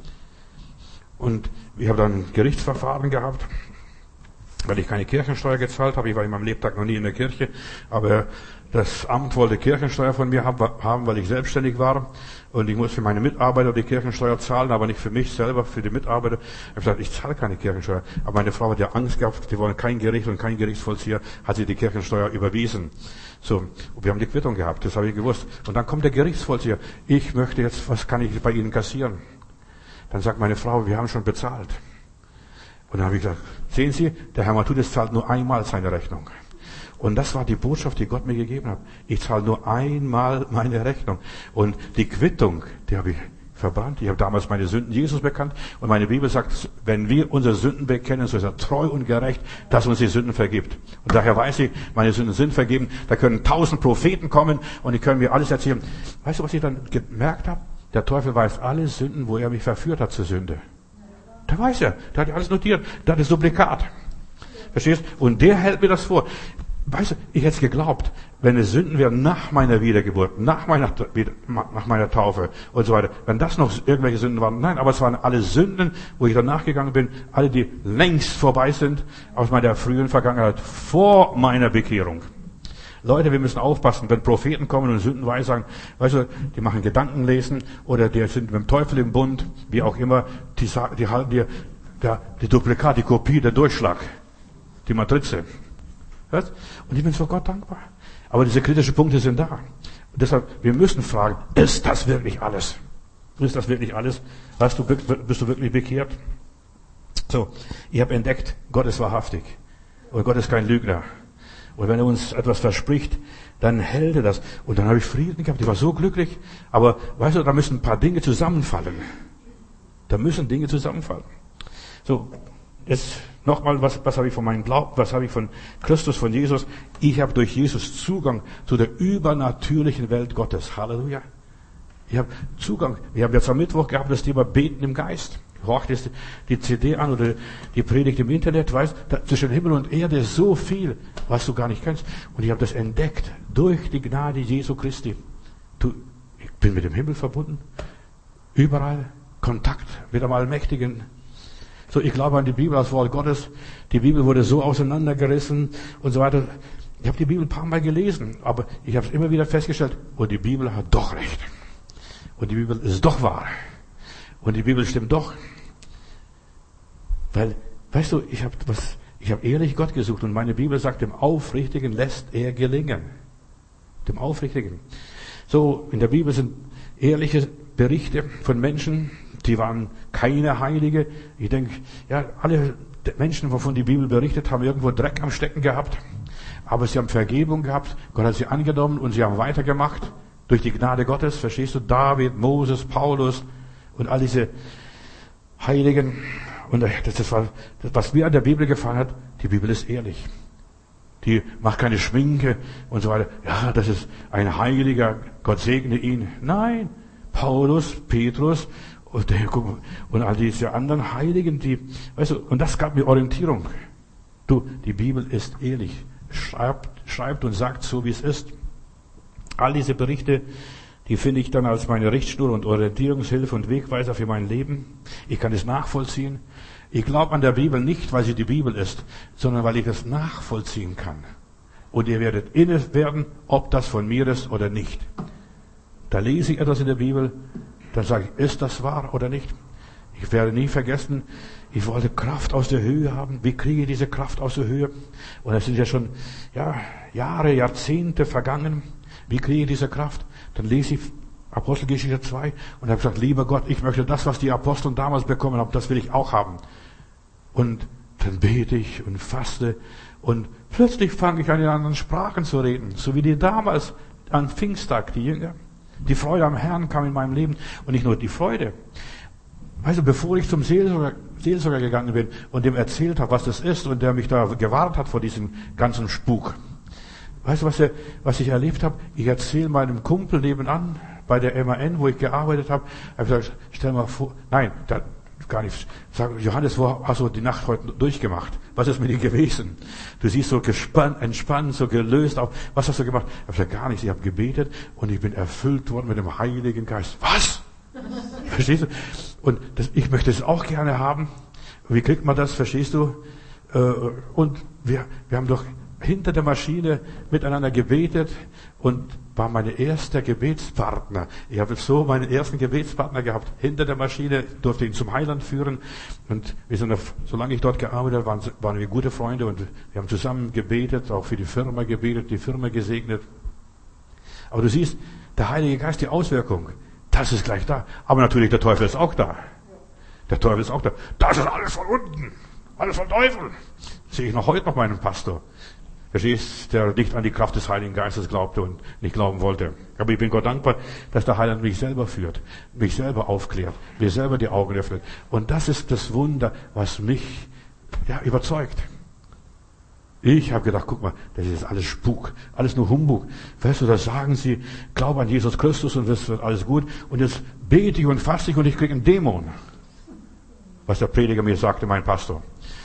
Und ich habe dann ein Gerichtsverfahren gehabt, weil ich keine Kirchensteuer gezahlt habe. Ich war in meinem Lebtag noch nie in der Kirche, aber das Amt wollte Kirchensteuer von mir haben, weil ich selbstständig war. Und ich muss für meine Mitarbeiter die Kirchensteuer zahlen, aber nicht für mich selber, für die Mitarbeiter. Ich habe gesagt, ich zahle keine Kirchensteuer. Aber meine Frau hat ja Angst gehabt, die wollen kein Gericht und kein Gerichtsvollzieher, hat sie die Kirchensteuer überwiesen. So, und wir haben die Quittung gehabt, das habe ich gewusst. Und dann kommt der Gerichtsvollzieher. Ich möchte jetzt, was kann ich bei Ihnen kassieren? Dann sagt meine Frau, wir haben schon bezahlt. Und dann habe ich gesagt, sehen Sie, der Herr Matthäus zahlt nur einmal seine Rechnung. Und das war die Botschaft, die Gott mir gegeben hat. Ich zahle nur einmal meine Rechnung. Und die Quittung, die habe ich verbrannt. Ich habe damals meine Sünden Jesus bekannt. Und meine Bibel sagt, wenn wir unsere Sünden bekennen, so ist er treu und gerecht, dass er uns die Sünden vergibt. Und daher weiß ich, meine Sünden sind vergeben. Da können tausend Propheten kommen und die können mir alles erzählen. Weißt du, was ich dann gemerkt habe? Der Teufel weiß alle Sünden, wo er mich verführt hat zur Sünde. Da weiß er. Der hat ja alles notiert. Der hat das Duplikat. Verstehst? Und der hält mir das vor. Weißt du, ich hätte es geglaubt, wenn es Sünden wären nach meiner Wiedergeburt, nach meiner, nach meiner Taufe und so weiter, wenn das noch irgendwelche Sünden waren. Nein, aber es waren alle Sünden, wo ich danach gegangen bin, alle, die längst vorbei sind aus meiner frühen Vergangenheit, vor meiner Bekehrung. Leute, wir müssen aufpassen, wenn Propheten kommen und Sünden weissagen, weißt du, die machen Gedankenlesen oder die sind mit dem Teufel im Bund, wie auch immer, die, die halten dir ja, die Duplikat, die Kopie, der Durchschlag, die Matrize. Und ich bin vor Gott dankbar. Aber diese kritischen Punkte sind da. Und deshalb, wir müssen fragen, ist das wirklich alles? Ist das wirklich alles? Hast du, bist du wirklich bekehrt? So, ich habe entdeckt, Gott ist wahrhaftig. Und Gott ist kein Lügner. Und wenn er uns etwas verspricht, dann hält er das. Und dann habe ich Frieden gehabt. Ich war so glücklich. Aber weißt du, da müssen ein paar Dinge zusammenfallen. Da müssen Dinge zusammenfallen. So, jetzt nochmal, was, was habe ich von meinem Glauben, was habe ich von Christus, von Jesus? Ich habe durch Jesus Zugang zu der übernatürlichen Welt Gottes. Halleluja. Ich habe Zugang. Wir haben jetzt am Mittwoch gehabt das Thema Beten im Geist. Horcht jetzt die C D an oder die Predigt im Internet, weißt, da, zwischen Himmel und Erde ist so viel, was du gar nicht kennst. Und ich habe das entdeckt durch die Gnade Jesu Christi. Du, ich bin mit dem Himmel verbunden. Überall Kontakt mit dem Allmächtigen. So, ich glaube an die Bibel als Wort Gottes. Die Bibel wurde so auseinandergerissen und so weiter. Ich habe die Bibel ein paar Mal gelesen, aber ich habe es immer wieder festgestellt, und die Bibel hat doch recht. Und die Bibel ist doch wahr. Und die Bibel stimmt doch. Weil, weißt du, ich habe was, ich habe ehrlich Gott gesucht und meine Bibel sagt, dem Aufrichtigen lässt er gelingen. Dem Aufrichtigen. So, in der Bibel sind ehrliche Berichte von Menschen, die waren keine Heilige. Ich denke, ja, alle Menschen, wovon die Bibel berichtet, haben irgendwo Dreck am Stecken gehabt. Aber sie haben Vergebung gehabt. Gott hat sie angenommen und sie haben weitergemacht. Durch die Gnade Gottes, verstehst du? David, Moses, Paulus und all diese Heiligen. Und das, das war, das, was mir an der Bibel gefallen hat, die Bibel ist ehrlich. Die macht keine Schminke und so weiter. Ja, das ist ein Heiliger, Gott segne ihn. Nein, Paulus, Petrus, Und, und all diese anderen Heiligen, die, weißt du, und das gab mir Orientierung. Du, die Bibel ist ehrlich. Schreibt, schreibt und sagt so, wie es ist. All diese Berichte, die finde ich dann als meine Richtschnur und Orientierungshilfe und Wegweiser für mein Leben. Ich kann es nachvollziehen. Ich glaube an der Bibel nicht, weil sie die Bibel ist, sondern weil ich es nachvollziehen kann. und ihr werdet inne werden, ob das von mir ist oder nicht. Da lese ich etwas in der Bibel, dann sage ich, ist das wahr oder nicht? Ich werde nie vergessen, ich wollte Kraft aus der Höhe haben. Wie kriege ich diese Kraft aus der Höhe? Und es sind ja schon ja, Jahre, Jahrzehnte vergangen. Wie kriege ich diese Kraft? Dann lese ich Apostelgeschichte zwei und habe gesagt, lieber Gott, ich möchte das, was die Apostel damals bekommen haben, das will ich auch haben. Und dann bete ich und faste und plötzlich fange ich an, in anderen Sprachen zu reden, so wie die damals an Pfingsttag, die Jünger. Die Freude am Herrn kam in meinem Leben und nicht nur die Freude. Also bevor ich zum Seelsorger, Seelsorger gegangen bin und dem erzählt habe, was das ist und der mich da gewarnt hat vor diesem ganzen Spuk. Weißt du, was, der, was ich erlebt habe? Ich erzähle meinem Kumpel nebenan bei der M A N, wo ich gearbeitet habe, habe ich gesagt, stell mal vor, nein, da, gar nicht. Sag, Johannes, wo hast du die Nacht heute durchgemacht? Was ist mit dir gewesen? Du siehst so gespannt, entspannt, so gelöst auf. Was hast du gemacht? Ich habe gesagt, gar nichts. Ich habe gebetet und ich bin erfüllt worden mit dem Heiligen Geist. Was? Verstehst du? Und das, ich möchte es auch gerne haben. Wie kriegt man das? Verstehst du? Und wir, wir haben doch hinter der Maschine miteinander gebetet und war mein erster Gebetspartner. Ich habe so meinen ersten Gebetspartner gehabt. Hinter der Maschine durfte ihn zum Heiland führen. Und wir sind, auf, solange ich dort gearbeitet habe, waren, waren wir gute Freunde und wir haben zusammen gebetet, auch für die Firma gebetet, die Firma gesegnet. Aber du siehst, der Heilige Geist, die Auswirkung, das ist gleich da. Aber natürlich, der Teufel ist auch da. Der Teufel ist auch da. Das ist alles von unten. Alles vom Teufel. Das sehe ich noch heute noch meinen Pastor. Verstehst, der nicht an die Kraft des Heiligen Geistes glaubte und nicht glauben wollte. Aber ich bin Gott dankbar, dass der Heiland mich selber führt, mich selber aufklärt, mir selber die Augen öffnet. Und das ist das Wunder, was mich ja, überzeugt. Ich habe gedacht, guck mal, das ist alles Spuk, alles nur Humbug. Weißt du, da sagen sie, glaub an Jesus Christus und es wird alles gut. Und jetzt bete ich und faste ich und ich kriege einen Dämon. Was der Prediger mir sagte, mein Pastor.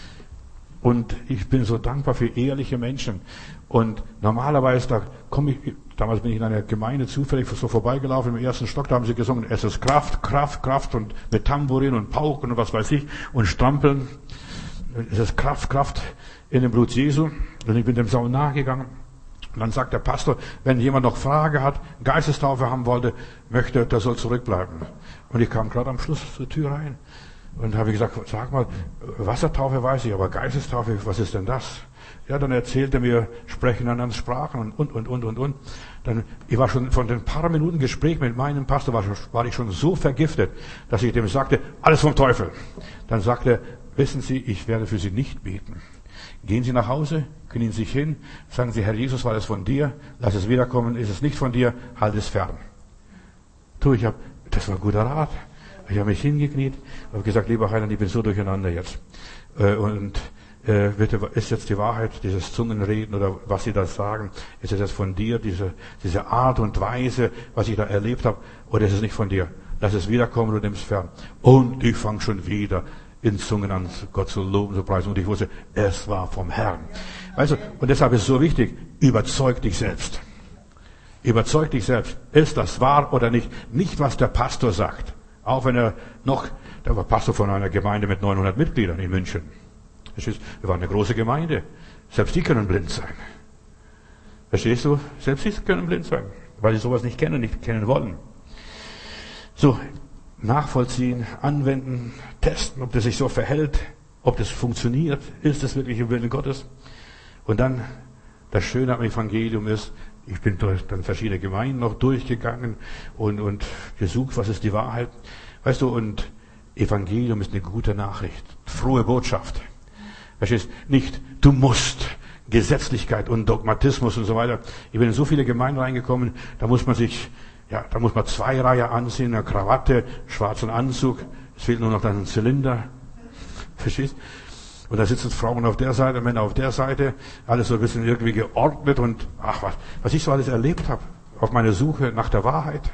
Und ich bin so dankbar für ehrliche Menschen. Und normalerweise, da komme ich, damals bin ich in einer Gemeinde zufällig so vorbeigelaufen, im ersten Stock, da haben sie gesungen, es ist Kraft, Kraft, Kraft und mit Tambourin und Pauken und was weiß ich und Strampeln. Es ist Kraft, Kraft in dem Blut Jesu. Und ich bin dem Sau nachgegangen. Und dann sagt der Pastor, wenn jemand noch Frage hat, Geistestaufe haben wollte, möchte, der soll zurückbleiben. Und ich kam gerade am Schluss zur Tür rein. Und habe ich gesagt, sag mal, Wassertaufe weiß ich, aber Geistestaufe, was ist denn das? Ja, dann erzählte er mir, sprechen anderen Sprachen und, und, und, und, und, und. Dann, ich war schon von den paar Minuten Gespräch mit meinem Pastor, war, war ich schon so vergiftet, dass ich dem sagte, alles vom Teufel. Dann sagte er, wissen Sie, ich werde für Sie nicht beten. Gehen Sie nach Hause, knien sich hin, sagen Sie, Herr Jesus, war das von dir? Lass es wiederkommen, ist es nicht von dir? Halt es fern. Tu, ich hab, das war ein guter Rat. Ich habe mich hingekniet und habe gesagt, lieber Heiland, ich bin so durcheinander jetzt. Und äh, bitte, ist jetzt die Wahrheit, dieses Zungenreden oder was Sie da sagen, ist es jetzt von dir, diese, diese Art und Weise, was ich da erlebt habe, oder ist es nicht von dir? Lass es wiederkommen und nimm es fern. Und ich fange schon wieder in Zungen an, Gott zu loben, zu preisen. Und ich wusste, es war vom Herrn. Also, und deshalb ist es so wichtig, überzeug dich selbst. Überzeug dich selbst. Ist das wahr oder nicht? Nicht, was der Pastor sagt. Auch wenn er noch, der war Pastor von einer Gemeinde mit neunhundert Mitgliedern in München. Verstehst du? Wir waren eine große Gemeinde. Selbst die können blind sein. Verstehst du? Selbst die können blind sein, weil sie sowas nicht kennen, nicht kennen wollen. So, nachvollziehen, anwenden, testen, ob das sich so verhält, ob das funktioniert, ist das wirklich im Willen Gottes. Und dann, das Schöne am Evangelium ist, ich bin durch dann verschiedene Gemeinden noch durchgegangen und, und gesucht, was ist die Wahrheit. Weißt du, und Evangelium ist eine gute Nachricht, frohe Botschaft. Verstehst? Nicht, du musst, Gesetzlichkeit und Dogmatismus und so weiter. Ich bin in so viele Gemeinden reingekommen, da muss man sich, ja, da muss man zwei Reihe anziehen, eine Krawatte, schwarzen Anzug, es fehlt nur noch dann ein Zylinder. Verstehst? Und da sitzen Frauen auf der Seite, Männer auf der Seite, alles so ein bisschen irgendwie geordnet und ach was, was ich so alles erlebt habe auf meiner Suche nach der Wahrheit.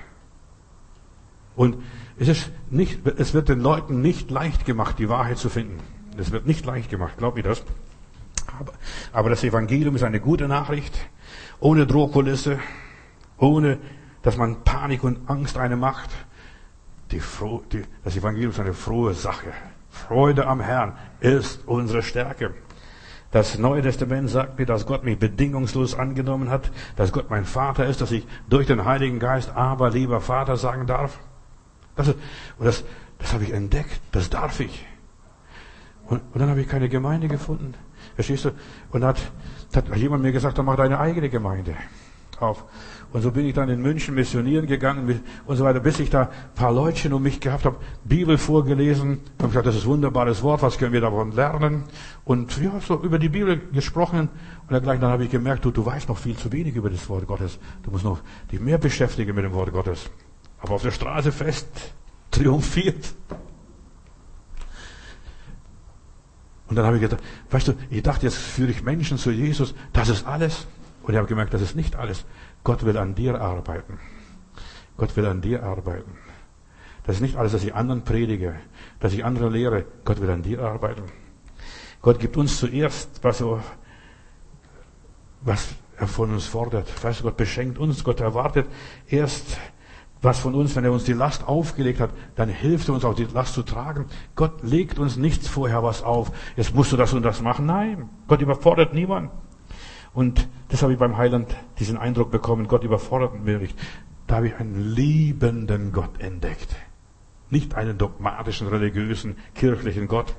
Und es ist nicht, es wird den Leuten nicht leicht gemacht, die Wahrheit zu finden. Es wird nicht leicht gemacht, glaub ich das. Aber, aber das Evangelium ist eine gute Nachricht, ohne Drohkulisse, ohne, dass man Panik und Angst eine macht. Die froh, die, das Evangelium ist eine frohe Sache. Freude am Herrn ist unsere Stärke. Das Neue Testament sagt mir, dass Gott mich bedingungslos angenommen hat, dass Gott mein Vater ist, dass ich durch den Heiligen Geist aber lieber Vater sagen darf. Das, ist, und das, das habe ich entdeckt, das darf ich. Und, und dann habe ich keine Gemeinde gefunden. Verstehst du? Und hat, hat jemand mir gesagt, dann mach deine eigene Gemeinde auf. Und so bin ich dann in München missionieren gegangen und so weiter, bis ich da ein paar Leutchen um mich gehabt habe, Bibel vorgelesen und gesagt, das ist ein wunderbares Wort, was können wir davon lernen? Und ja, so über die Bibel gesprochen und dergleichen. Dann habe ich gemerkt, du, du weißt noch viel zu wenig über das Wort Gottes. Du musst noch dich mehr beschäftigen mit dem Wort Gottes. Aber auf der Straße fest triumphiert. Und dann habe ich gedacht, weißt du, ich dachte, jetzt führe ich Menschen zu Jesus, das ist alles. Und ich habe gemerkt, das ist nicht alles. Gott will an dir arbeiten. Gott will an dir arbeiten. Das ist nicht alles, dass ich anderen predige, dass ich andere lehre. Gott will an dir arbeiten. Gott gibt uns zuerst, was er, was er von uns fordert. Weißt du, Gott beschenkt uns. Gott erwartet erst was von uns, wenn er uns die Last aufgelegt hat, dann hilft er uns auch, die Last zu tragen. Gott legt uns nichts vorher was auf. Jetzt musst du das und das machen. Nein, Gott überfordert niemanden. Und das habe ich beim Heiland diesen Eindruck bekommen, Gott überfordert mich nicht. Da habe ich einen liebenden Gott entdeckt. Nicht einen dogmatischen, religiösen, kirchlichen Gott.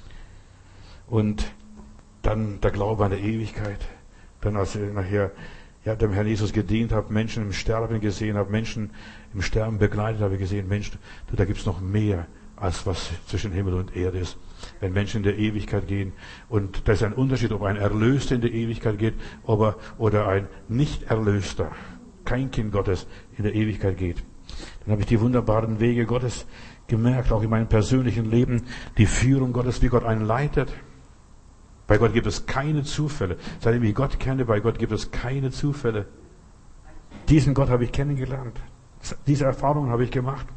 Und dann der Glaube an der Ewigkeit. Dann als ich nachher ja, dem Herrn Jesus gedient habe, Menschen im Sterben gesehen habe, Menschen im Sterben begleitet habe, gesehen, Mensch, du, da gibt's noch mehr, als was zwischen Himmel und Erde ist. Wenn Menschen in der Ewigkeit gehen. Und da ist ein Unterschied, ob ein Erlöster in der Ewigkeit geht ob oder ein Nicht-Erlöster, kein Kind Gottes, in der Ewigkeit geht. Dann habe ich die wunderbaren Wege Gottes gemerkt, auch in meinem persönlichen Leben, die Führung Gottes, wie Gott einen leitet. Bei Gott gibt es keine Zufälle. Seitdem ich Gott kenne, bei Gott gibt es keine Zufälle. Diesen Gott habe ich kennengelernt. Diese Erfahrungen habe ich gemacht.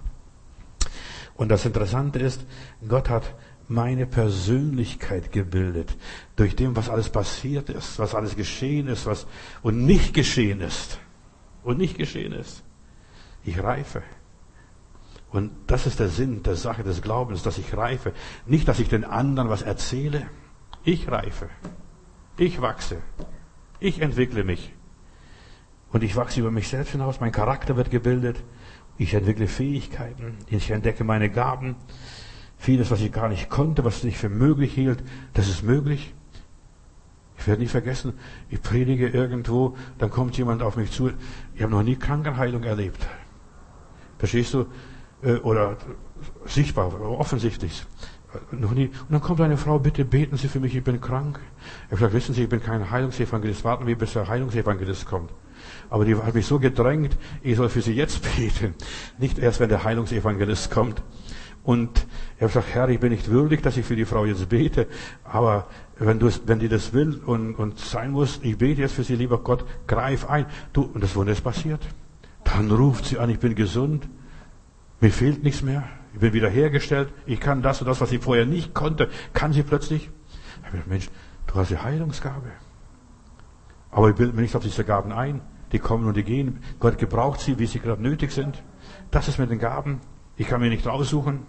Und das Interessante ist, Gott hat meine Persönlichkeit gebildet. Durch dem, was alles passiert ist, was alles geschehen ist, was und nicht geschehen ist. Und nicht geschehen ist. Ich reife. Und das ist der Sinn der Sache des Glaubens, dass ich reife. Nicht, dass ich den anderen was erzähle. Ich reife. Ich wachse. Ich entwickle mich. Und ich wachse über mich selbst hinaus. Mein Charakter wird gebildet. Ich entwickle Fähigkeiten. Ich entdecke meine Gaben. Vieles, was ich gar nicht konnte, was ich für möglich hielt, das ist möglich. Ich werde nie vergessen, ich predige irgendwo, dann kommt jemand auf mich zu. Ich habe noch nie Krankenheilung erlebt. Verstehst du? Oder sichtbar, offensichtlich. Noch nie. Und dann kommt eine Frau, bitte beten Sie für mich, ich bin krank. Ich habe gesagt, wissen Sie, ich bin kein Heilungsevangelist, warten wir, bis der Heilungsevangelist kommt. Aber die hat mich so gedrängt, ich soll für sie jetzt beten. Nicht erst, wenn der Heilungsevangelist kommt. Und ich habe gesagt, Herr, ich bin nicht würdig, dass ich für die Frau jetzt bete, aber wenn du, wenn die das will und, und sein muss, ich bete jetzt für sie, lieber Gott, greif ein. Du, und das Wunder ist passiert. Dann ruft sie an, ich bin gesund, mir fehlt nichts mehr, ich bin wiederhergestellt, ich kann das und das, was ich vorher nicht konnte, kann sie plötzlich. Ich habe gesagt, Mensch, du hast die Heilungsgabe. Aber ich bilde mir nicht auf diese Gaben ein, die kommen und die gehen. Gott gebraucht sie, wie sie gerade nötig sind. Das ist mit den Gaben. Ich kann mir nicht raussuchen.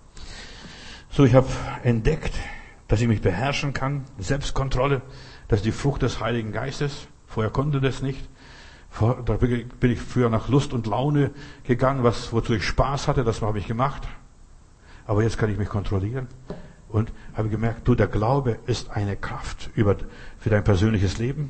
So, ich habe entdeckt, dass ich mich beherrschen kann. Selbstkontrolle, das ist die Frucht des Heiligen Geistes. Vorher konnte das nicht. Vor, da bin ich früher nach Lust und Laune gegangen, was, wozu ich Spaß hatte, das habe ich gemacht. Aber jetzt kann ich mich kontrollieren. Und habe gemerkt, du, der Glaube ist eine Kraft über, für dein persönliches Leben.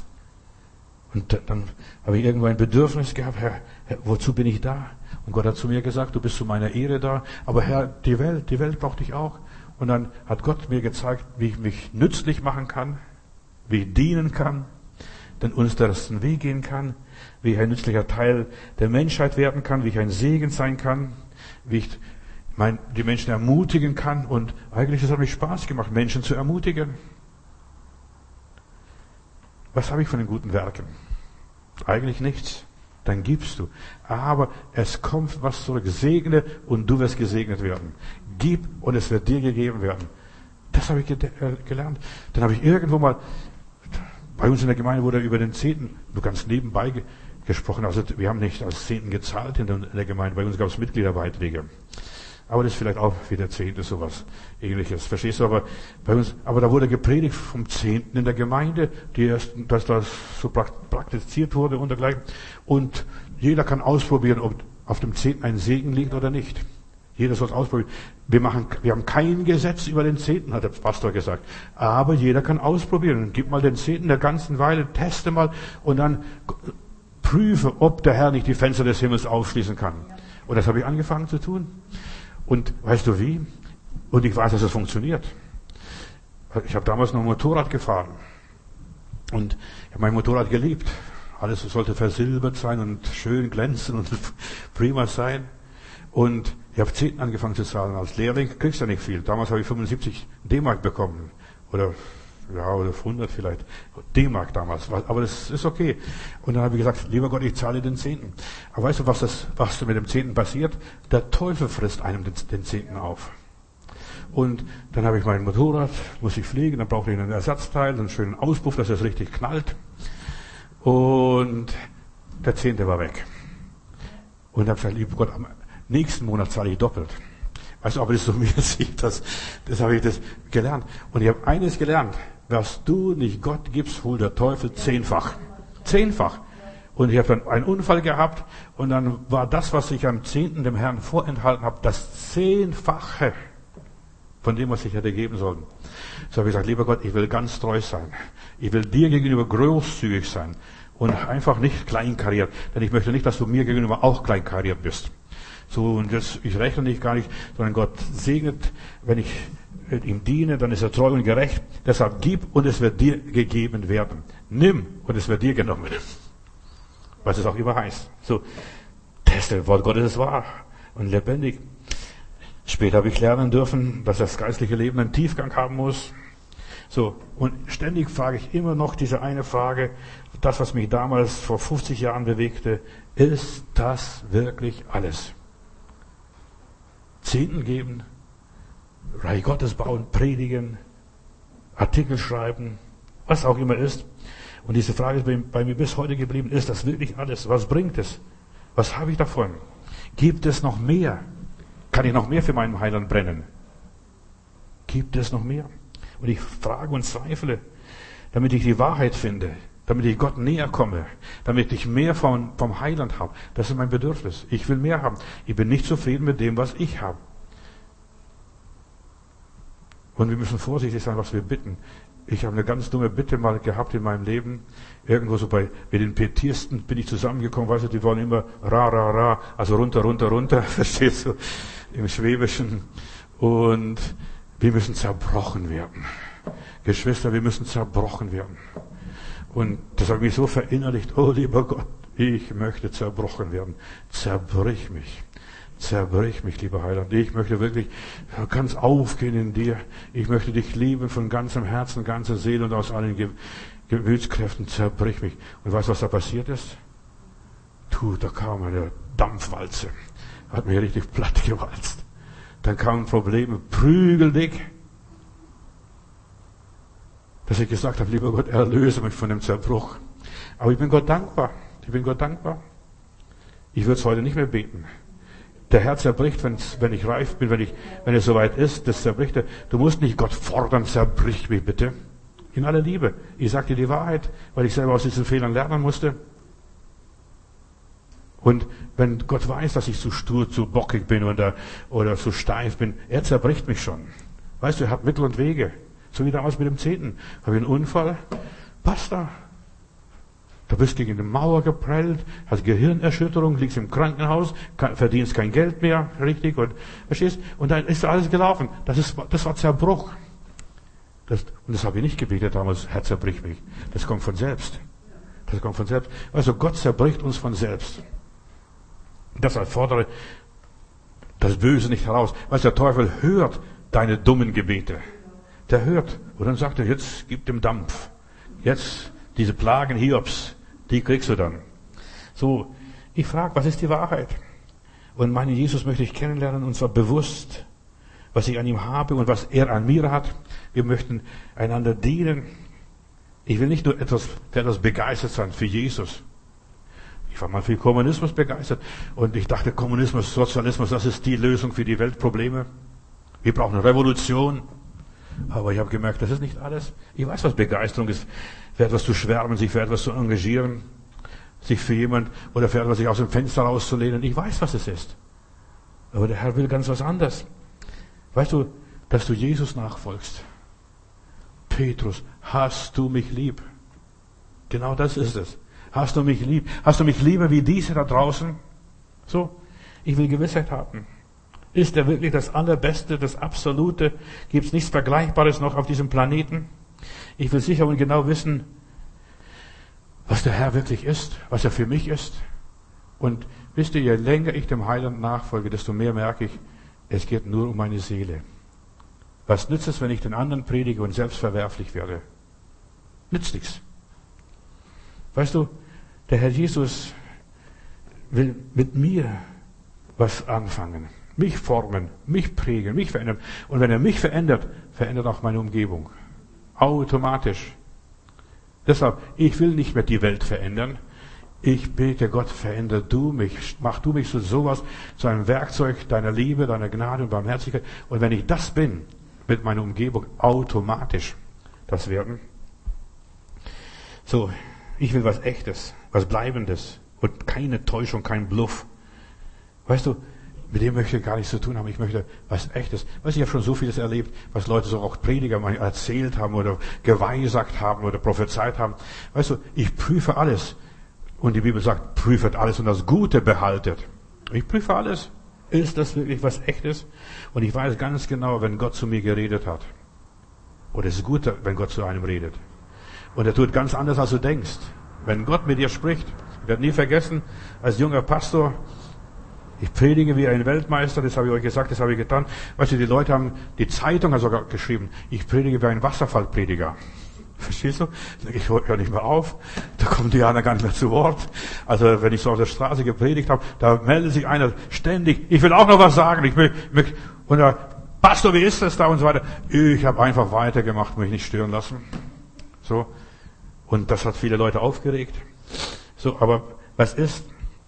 Und dann habe ich irgendwo ein Bedürfnis gehabt, Herr, Herr, wozu bin ich da? Und Gott hat zu mir gesagt, du bist zu meiner Ehre da. Aber Herr, die Welt, die Welt braucht dich auch. Und dann hat Gott mir gezeigt, wie ich mich nützlich machen kann, wie ich dienen kann, den unseren Weg gehen kann, wie ich ein nützlicher Teil der Menschheit werden kann, wie ich ein Segen sein kann, wie ich mein, die Menschen ermutigen kann. Und eigentlich das hat mich Spaß gemacht, Menschen zu ermutigen. Was habe ich von den guten Werken? Eigentlich nichts. Dann gibst du. Aber es kommt was zurück. Segne und du wirst gesegnet werden. Gib und es wird dir gegeben werden. Das habe ich gelernt. Dann habe ich irgendwo mal, bei uns in der Gemeinde wurde über den Zehnten, nur ganz nebenbei gesprochen. Also wir haben nicht als Zehnten gezahlt in der Gemeinde. Bei uns gab es Mitgliederbeiträge. Aber das ist vielleicht auch wieder Zehnte, sowas Ähnliches. Verstehst du? Aber bei uns, aber da wurde gepredigt vom Zehnten in der Gemeinde, die erst, dass das so praktiziert wurde und dergleichen. Und jeder kann ausprobieren, ob auf dem Zehnten ein Segen liegt oder nicht. Jeder soll es ausprobieren. Wir machen, wir haben kein Gesetz über den Zehnten, hat der Pastor gesagt. Aber jeder kann ausprobieren. Gib mal den Zehnten der ganzen Weile, teste mal und dann prüfe, ob der Herr nicht die Fenster des Himmels aufschließen kann. Und das habe ich angefangen zu tun. Und weißt du wie? Und ich weiß, dass es funktioniert. Ich habe damals noch ein Motorrad gefahren. Und ich habe mein Motorrad geliebt. Alles sollte versilbert sein und schön glänzen und prima sein. Und ich habe Zehnten angefangen zu zahlen. Als Lehrling kriegst du ja nicht viel. Damals habe ich fünfundsiebzig D-Mark bekommen. Oder, ja, oder hundert vielleicht. D-Mark damals. Aber das ist okay. Und dann habe ich gesagt, lieber Gott, ich zahle den Zehnten. Aber weißt du, was das, was mit dem Zehnten passiert? Der Teufel frisst einem den, den Zehnten auf. Und dann habe ich mein Motorrad, muss ich pflegen, dann brauche ich einen Ersatzteil, einen schönen Auspuff, dass es richtig knallt. Und der Zehnte war weg. Und dann habe ich gesagt, lieber Gott, am nächsten Monat zahle ich doppelt. Weißt du, aber das ist so mäßig, das, das habe ich das gelernt. Und ich habe eines gelernt, was du nicht Gott gibst, holt der Teufel zehnfach. Zehnfach. Und ich habe dann einen Unfall gehabt und dann war das, was ich am Zehnten dem Herrn vorenthalten habe, das Zehnfache von dem, was ich hätte geben sollen. So habe ich gesagt, lieber Gott, ich will ganz treu sein. Ich will dir gegenüber großzügig sein und einfach nicht kleinkariert. Denn ich möchte nicht, dass du mir gegenüber auch kleinkariert bist. So, und jetzt, ich rechne nicht gar nicht, sondern Gott segnet, wenn ich ihm diene, dann ist er treu und gerecht. Deshalb gib und es wird dir gegeben werden. Nimm und es wird dir genommen. Was es auch immer heißt. So, teste, Wort Gottes ist wahr und lebendig. Später habe ich lernen dürfen, dass das geistliche Leben einen Tiefgang haben muss. So, und ständig frage ich immer noch diese eine Frage, das, was mich damals vor fünfzig Jahren bewegte, ist das wirklich alles? Zehnten geben, Reich Gottes bauen, predigen, Artikel schreiben, was auch immer ist. Und diese Frage ist bei, bei mir bis heute geblieben, ist das wirklich alles? Was bringt es? Was habe ich davon? Gibt es noch mehr? Kann ich noch mehr für meinen Heiland brennen? Gibt es noch mehr? Und ich frage und zweifle, damit ich die Wahrheit finde, damit ich Gott näher komme, damit ich mehr vom, vom Heiland habe. Das ist mein Bedürfnis. Ich will mehr haben. Ich bin nicht zufrieden mit dem, was ich habe. Und wir müssen vorsichtig sein, was wir bitten. Ich habe eine ganz dumme Bitte mal gehabt in meinem Leben. Irgendwo so bei, mit den Pietisten bin ich zusammengekommen, weißt du, die wollen immer ra, ra, ra, also runter, runter, runter, verstehst du, im Schwäbischen. Und wir müssen zerbrochen werden. Geschwister, wir müssen zerbrochen werden. Und das habe ich so verinnerlicht, oh lieber Gott, ich möchte zerbrochen werden. Zerbrich mich. Zerbrich mich, lieber Heiland. Ich möchte wirklich ganz aufgehen in dir. Ich möchte dich lieben von ganzem Herzen, ganzer Seele und aus allen Ge- Gemütskräften. Zerbrich mich. Und weißt du, was da passiert ist? Tu, da kam eine Dampfwalze. Hat mich richtig platt gewalzt. Dann kamen Probleme, prügeldick. Dass ich gesagt habe, lieber Gott, erlöse mich von dem Zerbruch. Aber ich bin Gott dankbar. Ich bin Gott dankbar. Ich würde es heute nicht mehr beten. Der Herr zerbricht, wenn ich reif bin, wenn ich, wenn es soweit ist, das zerbricht er. Du musst nicht Gott fordern, zerbrich mich bitte. In aller Liebe. Ich sage dir die Wahrheit, weil ich selber aus diesen Fehlern lernen musste. Und wenn Gott weiß, dass ich zu stur, zu bockig bin oder, oder zu steif bin, er zerbricht mich schon. Weißt du, er hat Mittel und Wege. So wie damals mit dem Zehnten. Habe ich einen Unfall? Basta. Du bist gegen eine Mauer geprellt, hast Gehirnerschütterung, liegst im Krankenhaus, kann, verdienst kein Geld mehr, richtig, und, verstehst? Und dann ist alles gelaufen. Das ist, das war Zerbruch. Das, und das habe ich nicht gebetet damals, Herr, zerbrich mich. Das kommt von selbst. Das kommt von selbst. Also Gott zerbricht uns von selbst. Deshalb fordere das Böse nicht heraus. Weißt du, der Teufel hört deine dummen Gebete. Der hört. Und dann sagt er, jetzt gib dem Dampf. Jetzt diese Plagen Hiobs, die kriegst du dann. So, ich frage, was ist die Wahrheit? Und meinen Jesus möchte ich kennenlernen, und zwar bewusst, was ich an ihm habe und was er an mir hat. Wir möchten einander dienen. Ich will nicht nur etwas, für etwas begeistert sein, für Jesus. Ich Ich war mal für Kommunismus begeistert und ich dachte, Kommunismus, Sozialismus, das ist die Lösung für die Weltprobleme. Wir brauchen eine Revolution. Aber ich habe gemerkt, das ist nicht alles. Ich weiß, was Begeisterung ist. Für etwas zu schwärmen, sich für etwas zu engagieren, sich für jemand oder für etwas sich aus dem Fenster rauszulehnen. Ich weiß, was es ist. Aber der Herr will ganz was anderes. Weißt du, dass du Jesus nachfolgst? Petrus, hast du mich lieb? Genau das ist es. Hast du mich lieb? Hast du mich lieber wie diese da draußen? So, ich will Gewissheit haben. Ist er wirklich das Allerbeste, das Absolute? Gibt es nichts Vergleichbares noch auf diesem Planeten? Ich will sicher und genau wissen, was der Herr wirklich ist, was er für mich ist. Und wisst ihr, je länger ich dem Heiland nachfolge, desto mehr merke ich, es geht nur um meine Seele. Was nützt es, wenn ich den anderen predige und selbst verwerflich werde? Nützt nichts. Weißt du, der Herr Jesus will mit mir was anfangen. Mich formen, mich prägen, mich verändern. Und wenn er mich verändert, verändert auch meine Umgebung. Automatisch. Deshalb, ich will nicht mehr die Welt verändern. Ich bete Gott, veränder du mich, mach du mich zu sowas, zu einem Werkzeug deiner Liebe, deiner Gnade und Barmherzigkeit. Und wenn ich das bin, wird meine Umgebung automatisch das werden. So, ich will was Echtes, was Bleibendes und keine Täuschung, kein Bluff. Weißt du, mit dem möchte ich gar nichts zu tun haben. Ich möchte was Echtes. Weißt du, ich habe schon so vieles erlebt, was Leute so auch Prediger mal erzählt haben oder geweissagt haben oder prophezeit haben. Weißt du, ich prüfe alles. Und die Bibel sagt, prüfet alles und das Gute behaltet. Ich prüfe alles. Ist das wirklich was Echtes? Und ich weiß ganz genau, wenn Gott zu mir geredet hat. Oder es ist gut, wenn Gott zu einem redet. Und er tut ganz anders, als du denkst. Wenn Gott mit dir spricht, ich werde nie vergessen, als junger Pastor, ich predige wie ein Weltmeister, das habe ich euch gesagt, das habe ich getan. Weißt du, die Leute haben, die Zeitung hat sogar geschrieben, ich predige wie ein Wasserfallprediger. Verstehst du? Ich höre nicht mehr auf, da kommen die anderen gar nicht mehr zu Wort. Also wenn ich so auf der Straße gepredigt habe, da meldet sich einer ständig, ich will auch noch was sagen. Ich will, und der Pastor, wie ist das da und so weiter. Ich habe einfach weitergemacht, mich nicht stören lassen. So. Und das hat viele Leute aufgeregt. So, aber was ist?